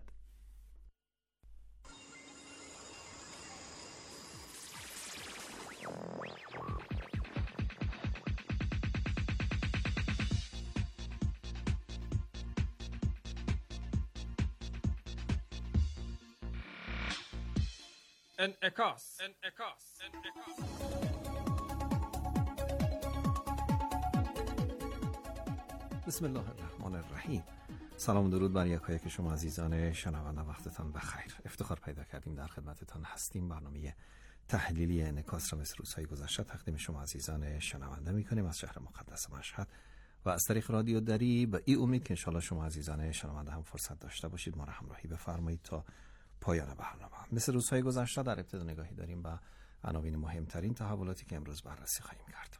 انعکاس انعکاس انعکاس بسم الله الرحمن الرحیم. سلام و درود بر یکایک شما عزیزان شنونده، وقتتان بخیر. افتخار پیدا کردیم در خدمتتان هستیم. برنامه تحلیلی انعکاس را مثل روزهای گذشته تقدیم شما عزیزان شنونده میکنیم از شهر مقدس مشهد و از طریق رادیو دری. به این امید که انشاءالله شما عزیزان شنونده هم فرصت داشته باشید ما را همراهی بفرمایید تا پایان برنامه. مثل روزهای گذشته در ابتدا نگاهی داریم به عناوین مهمترین تحولاتی که امروز بررسی خواهیم کرد.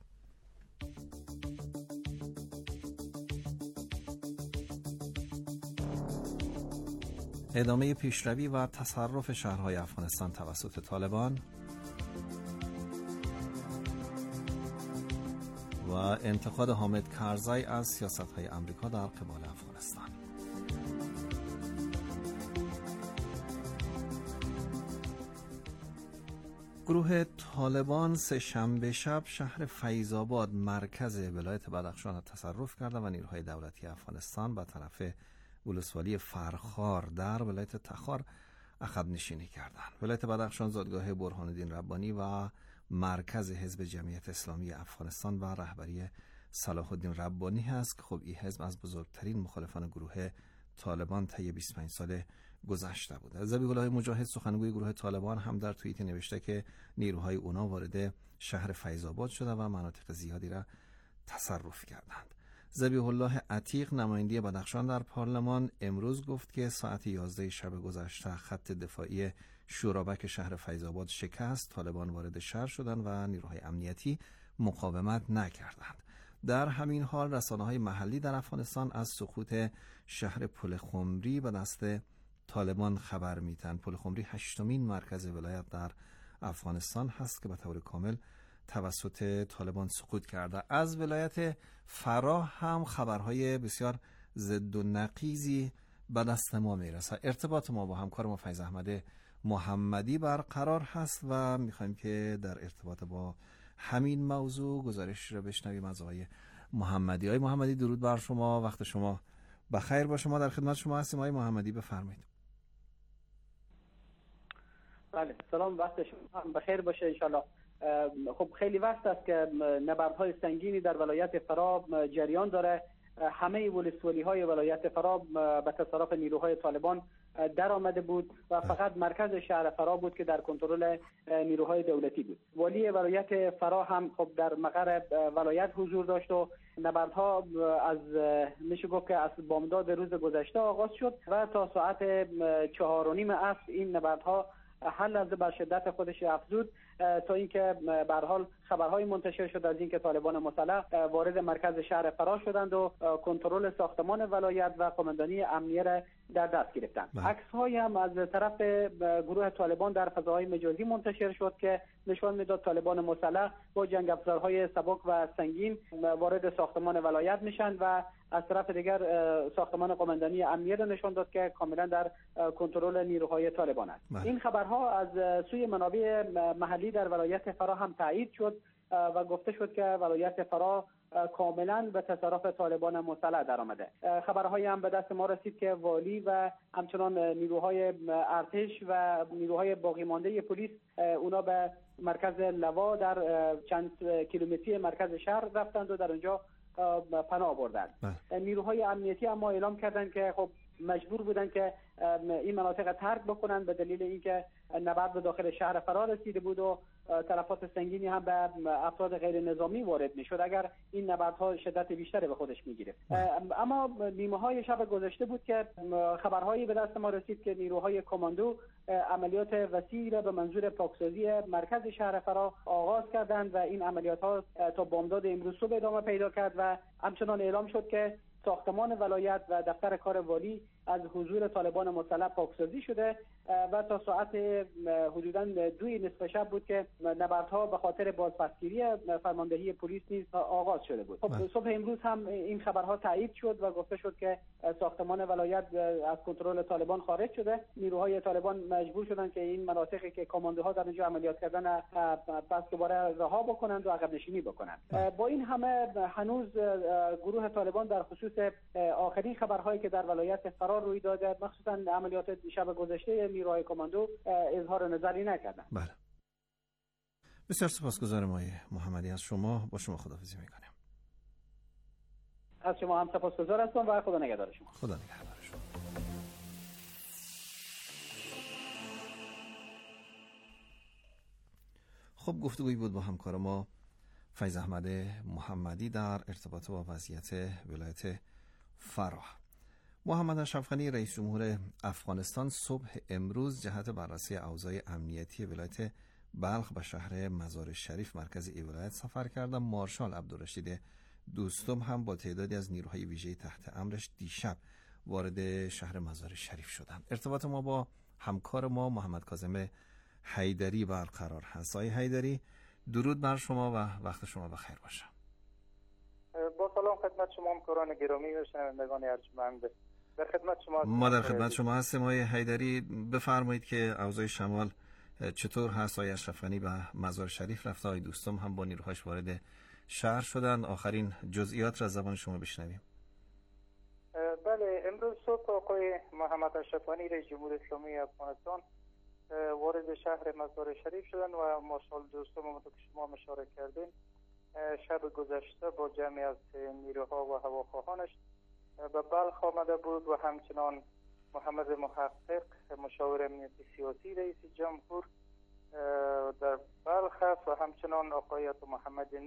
ادامه پیشروی و تصرف شهرهای افغانستان توسط طالبان و انتقاد حامد کرزی از سیاست‌های آمریکا در قبال افغانستان. گروه طالبان سه شنبه شب شهر فیض‌آباد مرکز ولایت بدخشان را تصرف کرده و نیروهای دولتی افغانستان به طرف ولسوالی فرخار در ولایت تخار عقب نشینی کردند. ولایت بدخشان زادگاه برهان الدین ربانی و مرکز حزب جمعیت اسلامی افغانستان و رهبری صلاح الدین ربانی هست که خب این حزب از بزرگترین مخالفان گروه طالبان طی بیست و پنج سال گذشته بود. ذبیح الله مجاهد سخنگوی گروه طالبان هم در توییت نوشته که نیروهای اونا وارد شهر فیض‌آباد شده و مناطق زیادی را تصرف کردند. ذبیح الله عتیق نماینده بدخشان در پارلمان امروز گفت که ساعت یازده شب گذشته خط دفاعی شورابک شهر فیض‌آباد شکست، طالبان وارد شهر شدند و نیروهای امنیتی مقاومت نکردند. در همین حال رسانه‌های محلی در افغانستان از سقوط شهر پل خمری به دست طالبان خبر میدن. پل خمری هشتمین مرکز ولایت در افغانستان هست که به طور کامل توسط طالبان سقوط کرده. از ولایت فراه هم خبرهای بسیار ضد و نقیضی به دست ما میرسه. ارتباط ما با همکار ما فیض احمد محمدی برقرار هست و میخوایم که در ارتباط با همین موضوع گزارش را بشنویم از آقای محمدی. آقای محمدی درود بر شما، وقت شما بخیر باشه. ما در خدمت شما هستیم. آقای محمدی بفرمایید. بله سلام، وقت شما هم بخیر باشه انشالله. خب خیلی وقت است که نبردهای سنگینی در ولایت فرا جریان داره. همه ولسوالی های ولایت فرا به تصرف نیروهای طالبان در آمده بود و فقط مرکز شهر فرا بود که در کنترل نیروهای دولتی بود. والی ولایت فرا هم خب در مقر ولایت حضور داشت و نبردها از میشه گفت که از بامداد روز گذشته آغاز شد و تا ساعت چهار و نیم عصر این نبردها هر لحظه بر شدت خودش افزود تا اینکه به هر حال خبرهای منتشر شد از اینکه طالبان مسلح وارد مرکز شهر فرا شدند و کنترل ساختمان ولایت و قماندانی امنیه را در دست گرفتند. عکس‌هایی هم از طرف گروه طالبان در فضاهای مجازی منتشر شد که نشان میداد طالبان مسلح با جنگ افزارهای سبک و سنگین وارد ساختمان ولایت میشن و از طرف دیگر ساختمان قماندانی امنیه را نشان داد که کاملا در کنترل نیروهای طالبان است. بله. این خبرها از سوی منابع محلی در ولایت فرا هم تایید شد و گفته شد که ولایت فرا کاملا به تصرف طالبان مسلح در آمده. خبرهایی هم به دست ما رسید که والی و همچنان نیروهای ارتش و نیروهای باقی مانده پلیس اونا به مرکز لوا در چند کیلومتری مرکز شهر رفتند و در اونجا پناه بردند. نیروهای امنیتی اما اعلام کردند که خب مجبور بودند که این مناطق ترک بکنن به دلیل اینکه نبرد به داخل شهر فرا رسیده بود و تلفات سنگینی هم به افراد غیر نظامی وارد میشد اگر این نبردها شدت بیشتری به خودش میگرفت. اما نیمه های شب گذشته بود که خبرهایی به دست ما رسید که نیروهای کماندو عملیات وسیعی را به منظور پاکسازی مرکز شهر فرا آغاز کردند و این عملیات ها تا بامداد امروز صبح ادامه پیدا کرد و همچنان اعلام شد که ساختمان ولایت و دفتر کار والی از حضور طالبان مسلح پاکسازی شده و تا ساعت حدوداً دوی نصف شب بود که نبردها به خاطر بازپسگیری فرماندهی پلیس نیز آغاز شده بود. خب صبح امروز هم این خبرها تایید شد و گفته شد که ساختمان ولایت از کنترل طالبان خارج شده. نیروهای طالبان مجبور شدند که این مناطقی که کاماندوها در اونجا عملیات کردن پس دوباره رها بکنند و عقب نشینی بکنند. با این همه هنوز گروه طالبان در خصوص آخرین خبرهایی که در ولایت فرا روی داده مخصوصا عملیات شب گذشته نیروهای کماندو اظهار نظری نکردند. بله. بسیار سپاسگزارم آقای محمدی از شما. با شما خداحافظی میکنم. از شما هم سپاسگزار هستم و خدا نگهدار شما. خدا نگهدار شما. خب گفتگویی بود با همکار ما فیض احمد محمدی در ارتباط با وضعیت ولایت فراه. محمد اشرف غنی رئیس جمهور افغانستان صبح امروز جهت بررسی اوضاع امنیتی ولایت بلخ به شهر مزار شریف مرکز این ولایت سفر کردم. مارشال عبدالرشید دوستم هم با تعدادی از نیروهای ویژه تحت امرش دیشب وارد شهر مزار شریف شدند. ارتباط ما با همکار ما محمد کاظم حیدری برقرار هست. آقای حیدری درود بر شما و وقت شما بخیر باشه. با سلام خدمت شما همکاران گرامی و شنوندگان ارجمند. در خدمت شما ما در خدمت شما هستیم. آقای حیدری بفرمایید که اوضاع شمال چطور هست؟ آقای اشرف غنی به مزار شریف رفته، آقای دوستم هم با نیروهاش وارد شهر شدند. آخرین جزئیات را از زبان شما بشنویم. بله، امروز صبح آقای محمد اشرف غنی رئیس جمهور اسلامی افغانستان وارد شهر مزار شریف شدند و مارشال دوستم همونطور که شما اشاره کردین شب گذشته با جمعی از نیروها و هواخواهانش به بلخ آمده بود و همچنان محمد محقق مشاور امنیتی سیاسی رئیس جمهور در بلخ است و همچنان آقای محمد نور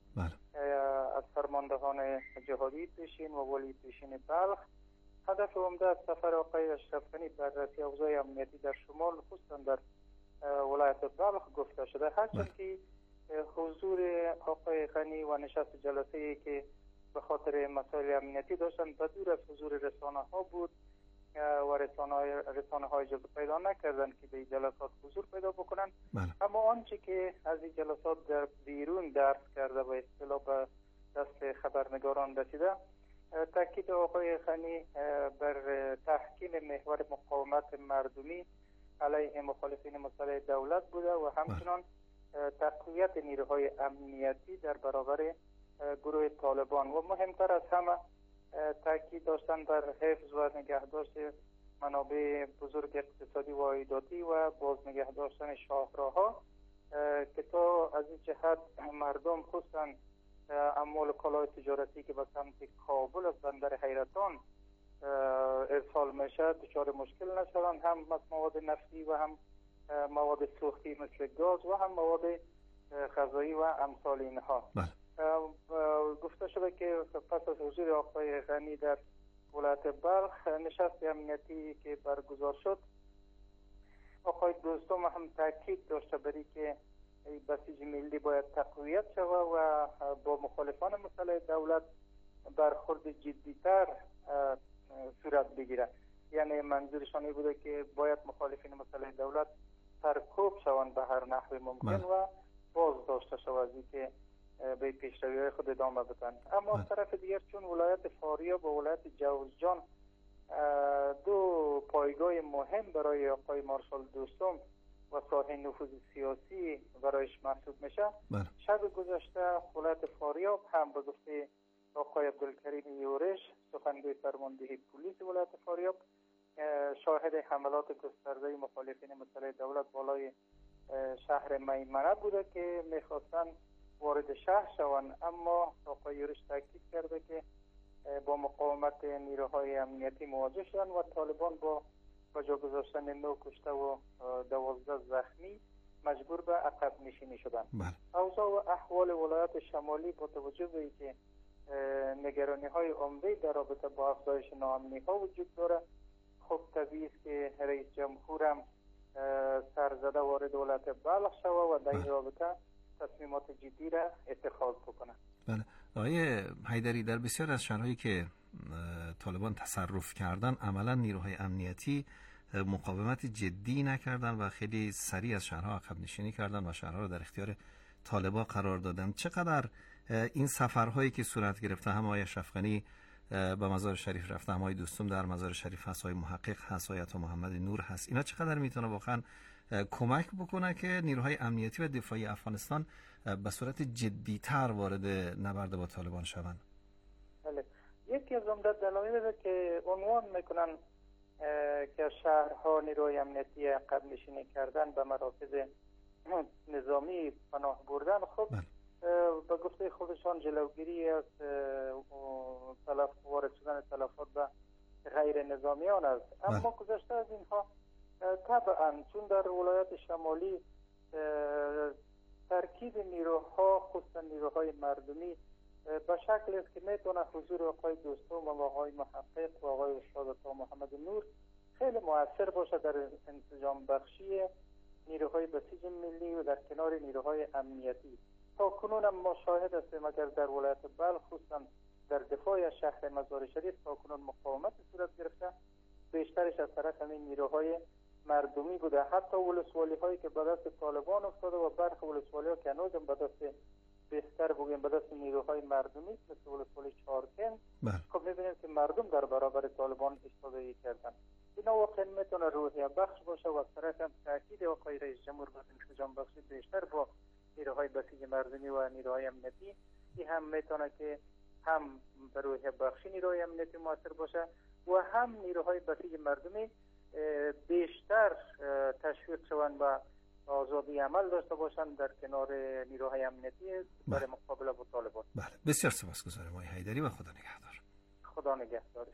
بله. از فرماندهان جهادی پیشین و ولی پیشین بلخ. هدف عمده از سفر آقای اشرف غنی بررسی اوضاع امنیتی در شمال خصوصا در ولایت بلخ گفته شده، هرچند که حضور آقای غنی و نشست جلسه ای که به خاطر مسائل امنیتی داشتن بدور از حضور رسانه ها بود و رسانه, رسانه های اجازه پیدا نکردن که به این جلسات حضور پیدا بکنن. بله. اما آنچه که از این جلسات در بیرون درس کرده و اصطلاح به دست خبرنگاران رسیده، تاکید آقای غنی بر تحکیم محور مقاومت مردمی علیه مخالفین مسلح دولت بوده و همچنان تقویت نیروهای امنیتی در برابر گروه طالبان و مهمتر از همه تاکید داشتن بر حفظ و نگهداشت منابع بزرگ اقتصادی و عایداتی و باز نگه داشتن شاهراها که تا از این جهت مردم خصوصا اموال کالای تجارتی که به سمت کابل از بندر حیرتان ارسال میشه دچار مشکل نشدن، هم مواد نفتی و هم مواد سوختی مثل گاز و هم مواد غذایی و امثال اینها. گفته شده که پس از حضور آقای غنی در ولایت بلخ نشست امنیتی که برگزار شد، آقای دوستم هم تاکید داشته بری که بسیج ملی باید تقویت شود و با مخالفان مسلح دولت برخورد جدیتر صورت بگیره. یعنی منظورشان بوده که باید مخالفین مسلح دولت سرکوب شوند به هر نحو ممکن و باز داشته شود که به پیشروی خود ادامه بدن. اما از طرف دیگر چون ولایت فاریاب و ولایت جوزجان دو پایگاه مهم برای آقای مارشال دوستم و ساحه نفوذ سیاسی برایش محسوب میشه، شب گذشته ولایت فاریاب هم به گفته آقای عبدالکریم یورش سخنگوی فرماندهی پلیس ولایت فاریاب شاهد حملات گسترده مخالفین مسلح دولت بالای شهر میمنه بوده که میخواستن وارد شهر شوند، اما آقای یورش تاکید کرده که با مقاومت نیروهای امنیتی مواجه شدن و طالبان با با جا گذاشتن نو کشته و دوازده زخمی مجبور به عقب نشینی شدن. اوضاع و احوال ولایت شمالی با توجه به اینکه نگرانی های عمده در رابطه با افزایش ناامنی ها وجود داره، خب طبیعی است که رئیس جمهور هم سرزده وارد ولایت بلخ شود و در این رابطه تصمیمات جدی را اتخاذ بکنه. بله. آقای حیدری، در بسیار از شهرهایی که طالبان تصرف کردن عملا نیروهای امنیتی مقاومت جدی نکردن و خیلی سریع از شهرها عقب نشینی کردن و شهرها رو در اختیار طالبان قرار دادن. چقدر این سفرهایی که صورت گرفته، هم آقای اشرف غنی به مزار شریف رفته، هم آقای دوستم در مزار شریف هست، آقای محقق هست، آقای محمد نور هست، اینا چقدر میتونه واقعا کمک بکنه که نیروهای امنیتی و دفاعی افغانستان به صورت جدی‌تر وارد نبرد با طالبان شوند؟ بله، یکی از عمده دلایل که عنوان میکنن که شهرها نیروی امنیتی عقب نشینی کردن به مراکز نظامی پناه بردن، خب به گفته خودشان جلوگیری از تلف وارد شدن تلفات به غیر نظامیان است. اما گذشته از اینها طبعا چون در ولایت شمالی ترکیب نیروها خصوصا نیروهای مردمی به شکل است که میتونه حضور آقای دوستم و آقای محقق و آقای استاد محمد نور خیلی مؤثر باشه در انسجام بخشی نیروهای بسیج ملی و در کنار نیروهای امنیتی. تا کنون هم ما شاهد هستیم اگر در ولایت بلخ خصوصا در دفاع از شهر مزار شریف تا کنون مقاومت صورت گرفته، بیشترش از طرف همین نیروهای مردمی بوده. حتی ولسوالی هایی که به دست طالبان افتاده و برخی ولسوالی ها که هنوز به دست بهتر بگیم به دست نیروهای مردمی مثل ولسوالی چارکن، خب میبینیم که مردم در برابر طالبان ایستادگی کردن. اینا واقعا میتونه روحیه بخش باشه و از طرف هم تاکید آقای رئیس جمهور به انسجام بخشی بیشتر با نیروهای بسیج مردمی و نیروهای امنیتی، این هم میتونه که هم به روحیه بخشی نیروهای امنیتی موثر باشه و هم نیروهای بسیج مردمی بیشتر تشویق شوند و آزادی عمل داشته باشند در کنار نیروهای امنیتی برای مقابله با طالبان. بله، بسیار سپاسگزارم آقای حیدری و خدا نگهدار. خدا نگهدارش.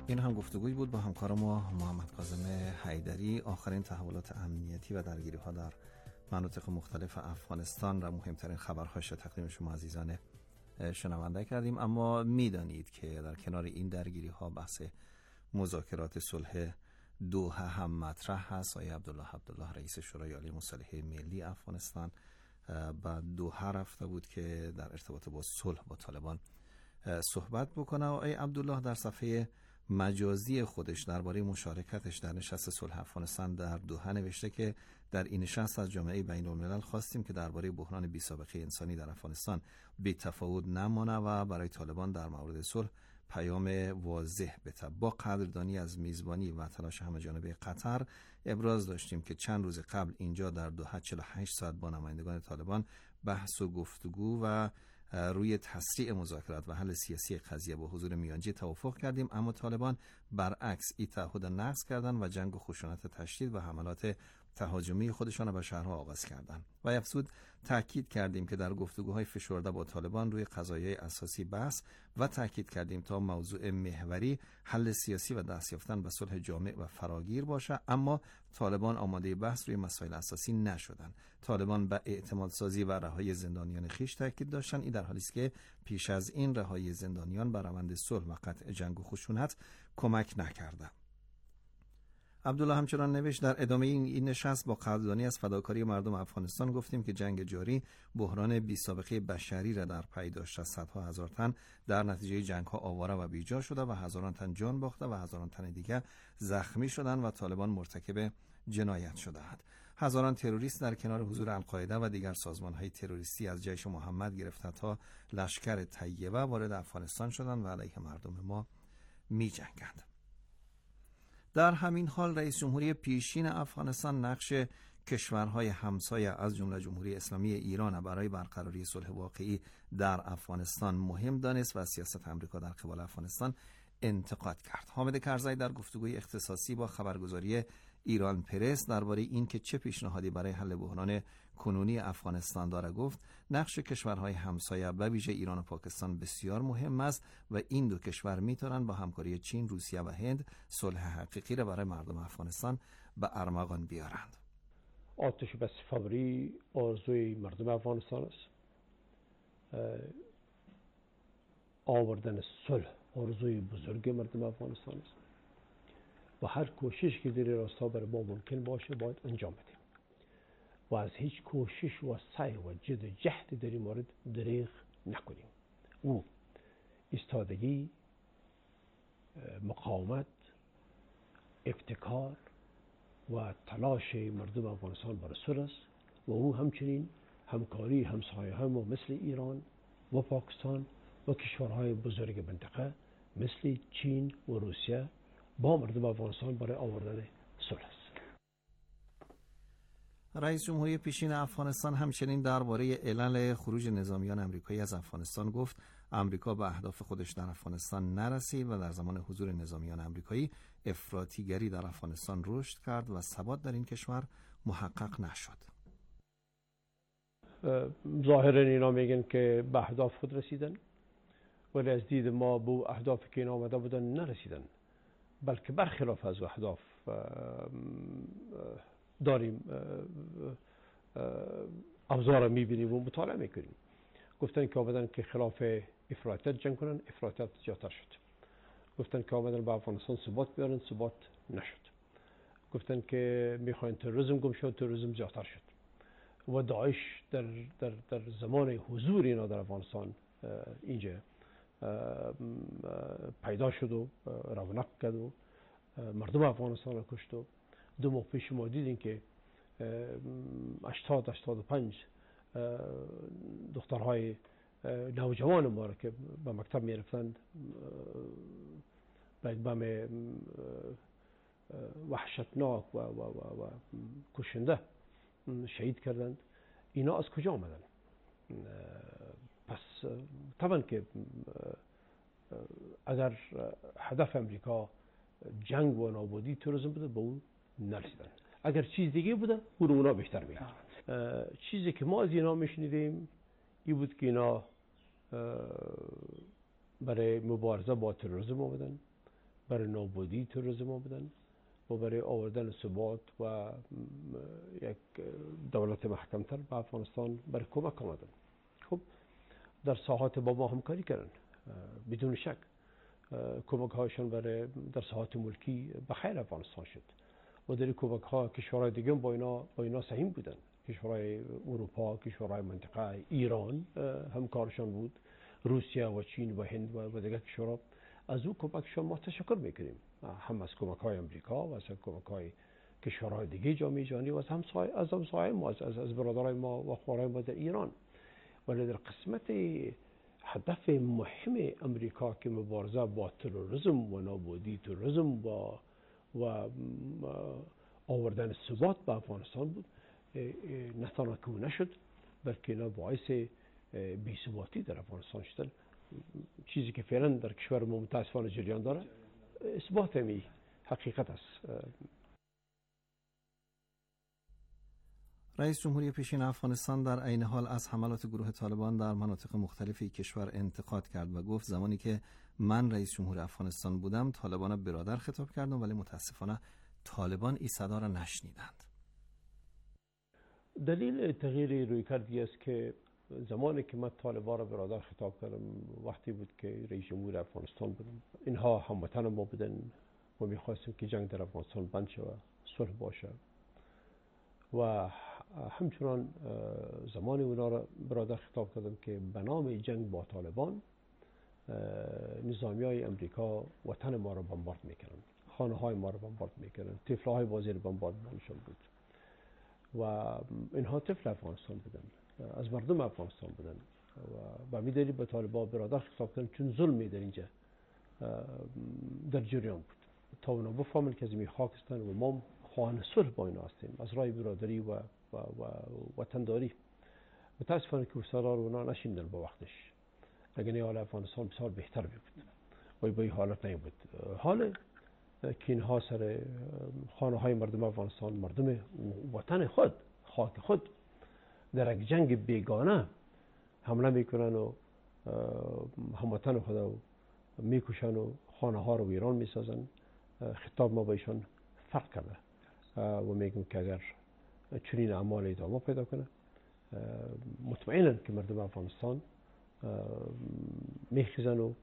این هم گفتگوی بود با همکار ما محمد کاظم حیدری. آخرین تحولات امنیتی و درگیری ها در مناطق مختلف افغانستان و مهمترین خبرهاش را تقدیم شما عزیزان شنونده کردیم. اما میدانید که در کنار این درگیری ها بحث مذاکرات صلح دوحه هم مطرح هست. آقای عبدالله عبدالله رئیس شورای عالی مصالحه ملی افغانستان به دوحه رفته بود که در ارتباط با صلح با طالبان صحبت بکنه. آقای عبدالله در صفحه مجازی خودش درباره مشارکتش در نشست صلح افغانستان در دوحه نوشته که در این نشست از جامعه بین الملل خواستیم که درباره بحران بی سابقه انسانی در افغانستان بی تفاوت نمانه و برای طالبان در مورد صلح پیام واضح بده. با قدردانی از میزبانی و تلاش همه‌جانبه قطر ابراز داشتیم که چند روز قبل اینجا در دوحه چهل و هشت ساعت با نمایندگان طالبان بحث و گفتگو و روی تسریع مذاکرات و حل سیاسی قضیه با حضور میانجی توافق کردیم، اما طالبان برعکس این تعهد نقض کردند و جنگ و خشونت تشدید و حملات تهاجمی خودشان را به شهرها آغاز کردند. و افزود تاکید کردیم که در گفتگوهای فشرده با طالبان روی قضایای اساسی بحث و تاکید کردیم تا موضوع محوری حل سیاسی و دست یافتن به صلح جامع و فراگیر باشه، اما طالبان آماده بحث روی مسائل اساسی نشدند. طالبان به اعتماد سازی و رهایی زندانیان خیش تاکید داشتند، این در حالی است که پیش از این رهایی زندانیان به روند صلح و قطع جنگ و خشونت کمک نکرده. عبدالله همچنان نوشت در ادامه این نشست با قدردانی از فداکاری مردم افغانستان گفتیم که جنگ جاری بحران بی سابقه بشری را در پی داشت. از صدها هزار تن در نتیجه جنگ ها آواره و بیجا شده و هزاران تن جان باخته و هزاران تن دیگر زخمی شدند و طالبان مرتکب جنایت شدند. هزاران تروریست در کنار حضور القاعده و دیگر سازمان های تروریستی از جیش محمد گرفته تا لشکر طیبه وارد افغانستان شدند و علیه مردم ما می جنگند. در همین حال رئیس جمهوری پیشین افغانستان نقش کشورهای همسایه از جمله جمهوری اسلامی ایران برای برقراری صلح واقعی در افغانستان مهم دانست و از سیاست آمریکا در قبال افغانستان انتقاد کرد. حامد کرزی در گفتگوی اختصاصی با خبرگزاری ایران پرس درباره این که چه پیشنهادی برای حل بحران کنونی افغانستان داره گفت نقش کشورهای همسایه به ویژه ایران و پاکستان بسیار مهم است و این دو کشور میتونن با همکاری چین، روسیه و هند صلح حقیقی را برای مردم افغانستان به ارمغان بیارند. آتش بس فوری آرزوی مردم افغانستان است. آوردن صلح آرزوی بزرگ مردم افغانستان است و هر کوشش که در راستا بر ما ممکن باشه باید انجام بدیم و از هیچ کوشش و سعی و جد و جهد در این مورد دریغ نکنیم. او ایستادگی، مقاومت، ابتکار و تلاش مردم افغانستان برای صلح است و او همچنین همکاری همسایه هم مثل ایران و پاکستان و کشورهای بزرگ منطقه مثل چین و روسیه با مردم افغانستان برای آوردن صلح است. رئیس جمهوری پیشین افغانستان همچنین درباره علل خروج نظامیان آمریکایی از افغانستان گفت آمریکا به اهداف خودش در افغانستان نرسید و در زمان حضور نظامیان آمریکایی افراطیگری در افغانستان رشد کرد و ثبات در این کشور محقق نشد. ظاهرا اینا میگن که به اهداف خود رسیدن ولی از دید ما به اهدافی که اینا آمده بودن نرسیدن، بلکه برخلاف از اهداف داریم ابزار میبینیم و مطالعه میکنیم. گفتن که آمدن که خلاف افراطیت جنگ کنن، افراطیت زیادتر شد. گفتن که آمدن به افغانستان ثبات بیارن، ثبات نشد. گفتن که میخواین تروریسم گم شد، تروریسم زیادتر شد. و داعش در در در زمان حضور اینا در افغانستان اینجا پیدا شد و رونق کرد و مردم افغانستان را کشت. و دو ماه پیش ما دیدیم که هشتاد هشتاد و پنج دخترهای نوجوان ما را که به مکتب می رفتند به بم وحشتناک و, و, و, و کشنده شهید کردند. اینا از کجا آمدن؟ پس طبعا که اگر هدف امریکا جنگ و نابودی تروریسم بوده به اون نرسیدن. اگر چیز دیگه بوده اون اونا بهتر می‌کردن. چیزی که ما از اینا میشنیدیم این بود که اینا برای مبارزه با تروریسم آمدن برای نابودی تروریسم آمدن و برای آوردن ثبات و یک دولت محکمتر به افغانستان برای کمک آمدن. خب در ساحات با ما همکاری کردن بدون شک. کمک هایشان برای در ساحات ملکی به خیر افغانستان شد و در کمک ها کشورهای دیگه با اینا با اینا سهم بودن. کشورهای اروپا، کشورهای منطقه، ایران همکارشان بود، روسیه و چین و هند و دیگر کشورها. از او کمکشان ما تشکر میکنیم، هم از کمک های امریکا و از کمک های کشورهای دیگه جامعه جهانی و از همسایه از همسایه ما از از برادرای ما و خوارای ما در ایران. ولی در قسمت هدف مهم امریکا که مبارزه با تروریسم و نابودی تروریسم و و آوردن ثبات به افغانستان بود، نه تنها که نشد بلکه اینا باعث بی‌ثباتی در افغانستان شدن. چیزی که فعلا در کشور ما متاسفانه جریان داره اثبات می حقیقت است. رئیس جمهوری پیشین افغانستان در عین حال از حملات گروه طالبان در مناطق مختلفی کشور انتقاد کرد و گفت زمانی که من رئیس جمهور افغانستان بودم طالبان برادر خطاب کردم ولی متاسفانه طالبان این صدا را نشنیدند. دلیل تغییر رویکردی است که زمانی که من طالبان را برادر خطاب کردم وقتی بود که رئیس جمهور افغانستان بودم. اینها هموطن ما بودن و می‌خواستیم که جنگ در افغانستان بند شود، صلح باشه و همچنان زمانی اونا را برادر خطاب کردم که به نام جنگ با طالبان نظامیای امریکا وطن ما را بمبارد میکنن، خانه های ما را بمبارد میکنن، طفل های بازی بمباردمانشان بود و اینها طفل افغانستان بودن، از مردم افغانستان بودن و به میداری به طالبان برادر خطاب کردن چون ظلمی در اینجا در جریان بود تا اونا بفهمن که از این خاک هستن و ما خواهان صلح با اینا هستیم از رای برادری و و و وطنداری. متاسفانه که استادار اونا نشیندن با وقتش. اگر این حال افغانستان بسیار بهتر بود و با این حالت نمی بود. حال که اینها سر خانه های مردم افغانستان، مردم وطن خود، خاک خود در یک جنگ بیگانه حمله میکنن و هموطن خود رو میکشن و خانه ها رو ویران میسازن. خطاب ما با ایشان فرق کرده و میگم که اگر چنین اعمال ادامه پیدا کنه مطمئنن که مردم افغانستان میخیزن و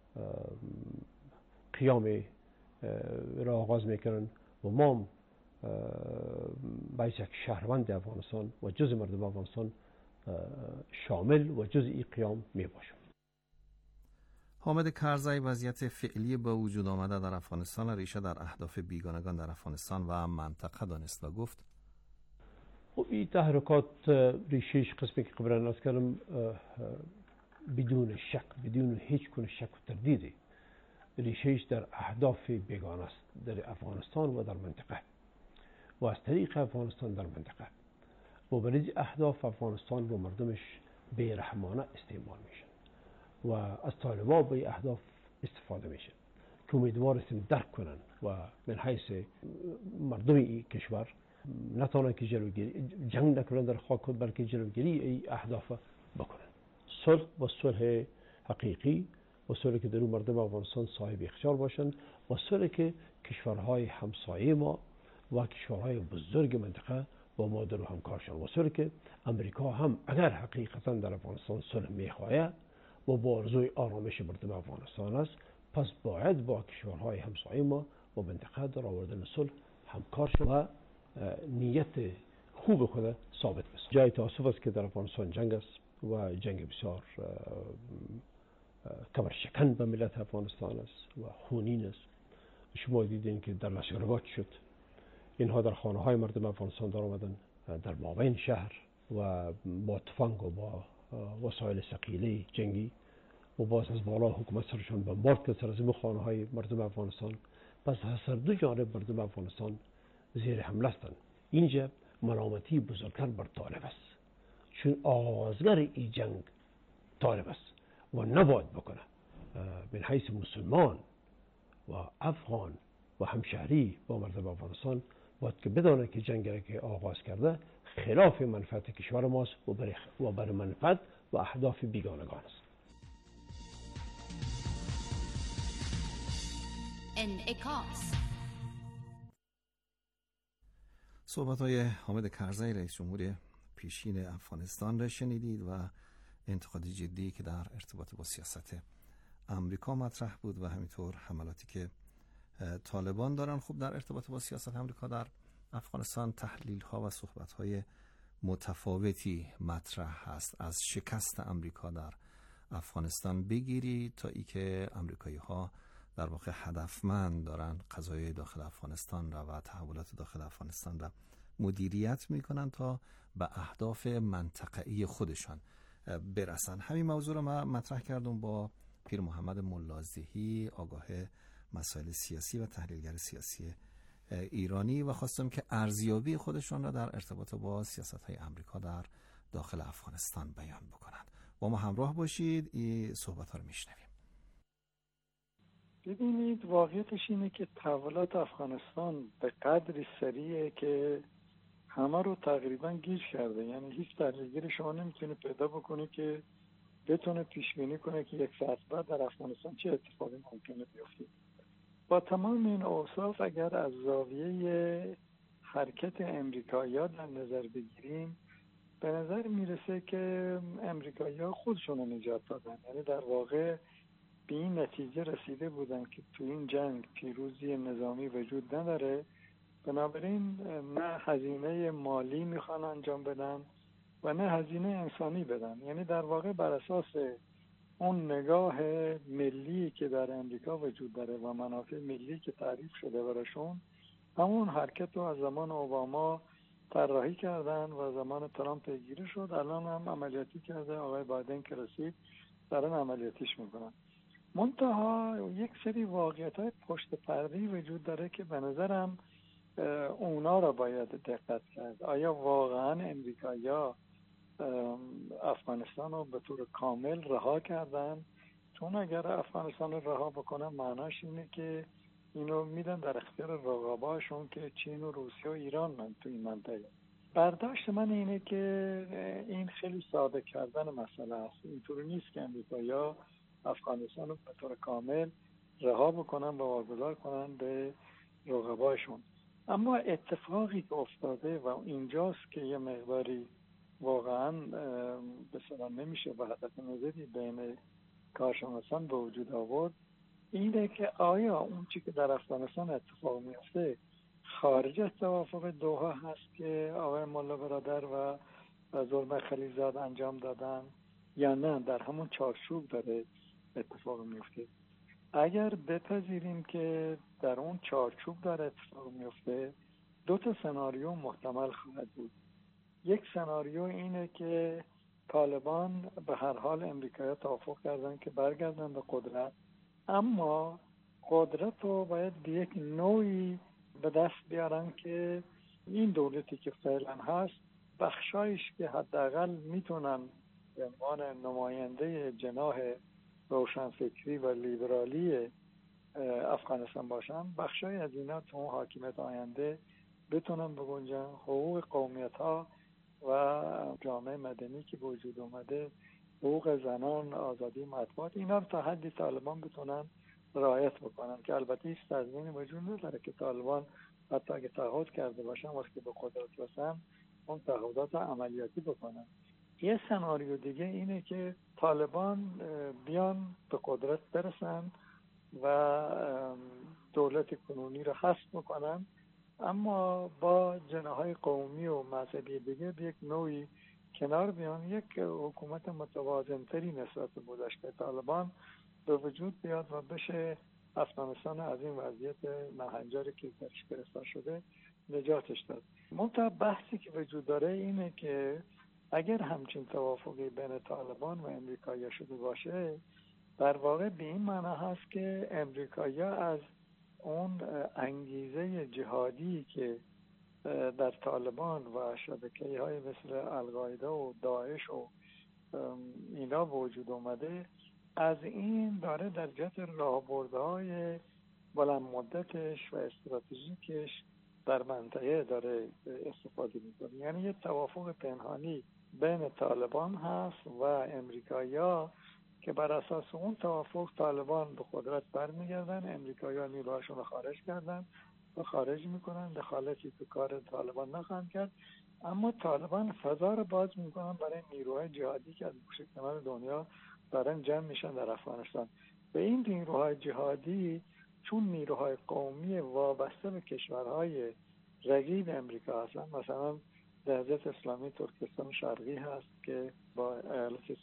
قیام را آغاز میکنن و ما باید یک شهروند افغانستان و جز مردم افغانستان شامل و جز این قیام میباشیم. حامد کرزی وضعیت فعلی با وجود آمده در افغانستان ریشه در اهداف بیگانگان در افغانستان و منطقه دانست و گفت این تحرکات ریشهش قسمی که قبلا ناز کردم بدون شک بدون هیچ گونه شک و تردیدی ریشهش در اهداف بیگانه است در افغانستان و در منطقه و از طریق افغانستان در منطقه و برای اهداف افغانستان و مردمش بیرحمانه استعمال میشن و از طالبان به اهداف استفاده میشه که امیدوار هستیم درک کنن و من حیث مردم این کشور نتونن که جلوگیری جنگ نکنن در خاک خود بلکه جلوگیری این اهداف بکنن. صلح و صلح حقیقی و صلحی که در اون مردم افغانستان صاحب اختیار باشن و صلحی که کشورهای همسایه ما و کشورهای بزرگ منطقه با ما در همکارشان و صلحی که امریکا هم اگر حقیقتا در افغانستان صلح میخواهد و با آرزوی آرامش مردم افغانستان است پس باید با کشورهای همسایه ما و منطقه در آوردن صلح همکار شد و نیت خوب خود ثابت بسازد. جای تأسف است که در افغانستان جنگ است و جنگ بسیار کمرشکن به ملت افغانستان است و خونین است. شما دیدین که در لشکرگاه شد اینها در خانه های مردم افغانستان در آمدن در مابین شهر و با تفنگ و با وسایل ثقیله جنگی و باز از بالا حکومت سرشان بمبارد کرد سر از خانه های مردم افغانستان. پس هر دو جانب مردم افغانستان زیر حمله هستند. اینجا ملامتی بزرگتر بر طالب است چون آغازگر این جنگ طالب است و نباید بکنه. من حیث مسلمان و افغان و همشهری با مردم افغانستان باید که بدانه که جنگی که آغاز کرده خلاف منفعت کشور ماست و برای و برای منفعت و اهداف بیگانگان است. انعکاس. صحبت‌های حامد کرزی رئیس جمهور پیشین افغانستان را شنیدید و انتقاد جدی که در ارتباط با سیاست امریکا مطرح بود و همینطور حملاتی که طالبان دارن. خوب در ارتباط با سیاست امریکا در افغانستان تحلیل ها و صحبت های متفاوتی مطرح هست، از شکست امریکا در افغانستان بگیری تا ای که امریکایی ها در واقع هدفمند دارن قضایای داخل افغانستان را و تحولات داخل افغانستان را مدیریت میکنن تا به اهداف منطقه‌ای خودشان برسن. همین موضوع رو من مطرح کردم با پیر محمد ملازدهی، آگاه مسائل سیاسی و تحلیلگر سیاسی ایرانی، و خواستم که ارزیابی خودشان را در ارتباط با سیاست‌های امریکا در داخل افغانستان بیان بکنند. با ما همراه باشید، این صحبت‌ها رو میشنویم. ببینید، واقعیتش اینه که تحولات افغانستان به قدری سریعه که همه رو تقریبا گیج کرده. یعنی هیچ تحلیلگر شما نمیتونه پیدا بکنه که بتونه پیش بینی کنه که یک ساعت بعد در افغانستان چه اتفاقی ممکنه بیفته. با تمام این اوصاف اگر از زاویه حرکت امریکایی‌ها در نظر بگیریم، به نظر میرسه که امریکایی‌ها خودشون رو نجات دادن. یعنی در واقع به این نتیجه رسیده بودن که تو این جنگ پیروزی نظامی وجود نداره، بنابراین نه هزینه مالی میخوان انجام بدن و نه هزینه انسانی بدن. یعنی در واقع بر اساس اون نگاه ملی که در امریکا وجود داره و منافع ملی که تعریف شده براشون، همون حرکت رو از زمان اوباما طراحی کردن و زمان ترامپ پیگیری شد. الان هم عملیاتی کرده آقای بایدن که رسید، دارن عملیاتیش میکنن. منتها یک سری واقعیت‌های پشت پرده‌ای وجود داره که به نظرم اونا را باید دقت کرد. آیا واقعا امریکایی‌ها افغانستان رو به طور کامل رها کردن؟ چون اگر افغانستان رو رها بکنن معناش اینه که اینو میدن در اختیار رقباشون که چین و روسیه و ایران من تو این منطقه. برداشت من اینه که این خیلی ساده کردن مسئله است. اینطوری نیست که امریکایی‌ها افغانستان رو به طور کامل رها بکنن و واگذار کنن به رقباشون. اما اتفاقی که افتاده و اینجاست که یه مقداری واقعا به صلاح نمیشه و هدف نظری بین کارشناسان به وجود آورد، اینه که آیا اون چی که در افغانستان اتفاق میفته خارج از توافق دوحه هست که آقای ملا برادر و زلمه خلیلزاد انجام دادن، یا نه در همون چارچوب داره اتفاق میفته. اگر بپذیریم که در اون چارچوب داره اتفاق میفته، دو تا سناریو محتمل خواهد بود. یک سناریو اینه که طالبان به هر حال امریکایی‌ها توافق کردن که برگردن به قدرت، اما قدرت رو باید به یک نوعی به دست بیارن که این دولتی که فعلا هست بخشایش که حداقل میتونن به عنوان نماینده جناح روشنفکری و لیبرالی افغانستان باشن، بخشای از اینا تو اون حاکمیت آینده بتونن بگنجن. حقوق قومیت ها و جامعه مدنی که به وجود اومده، حقوق زنان، آزادی مطبوعات، اینا رو تا حدی طالبان بتونن رعایت بکنن، که البته هیچ تضمینی وجود نداره که طالبان حتی اگه تعهد کرده باشن وقتی به قدرت رسن اون تعهدات عملیاتی بکنن. یه سناریو دیگه اینه که طالبان بیان به قدرت برسن و دولت کنونی رو حذف بکنن، اما با جناح‌های قومی و مذهبی دیگه به یک نوعی کنار بیان، یک حکومت متوازن‌تری نسبت به گذشته طالبان به وجود بیاد و بشه افغانستان از این وضعیت ناهنجاری که درش گرفتار شده نجاتش داد. منتها بحثی که وجود داره اینه که اگر همچین توافقی بین طالبان و امریکایی‌ها شده باشه، در واقع به این معنا هست که امریکایی‌ها از اون انگیزه جهادی که در طالبان و شبکه‌های مثل القاعده و داعش و اینا به وجود اومده، از این داره در جهت راهبردهای بلند مدتش و استراتژیکش در منطقه داره استفاده میکنه. یعنی یه توافق پنهانی بین طالبان هست و امریکایی‌ها که بر اساس اون توافق طالبان به قدرت برمیگردن، امریکایی‌ها نیروهاشون رو خارج کردن و خارج میکنن، دخالتی تو کار طالبان نخواهند کرد. اما طالبان فضا رو باز میکنن برای نیروهای جهادی که از گوشه کنار دنیا دارن جمع میشن در افغانستان. به این نیروهای جهادی چون نیروهای قومی وابسته به کشورهای رقیب امریکا هستن، مثلا نهضت اسلامی ترکستان شرقی هست که با ایالات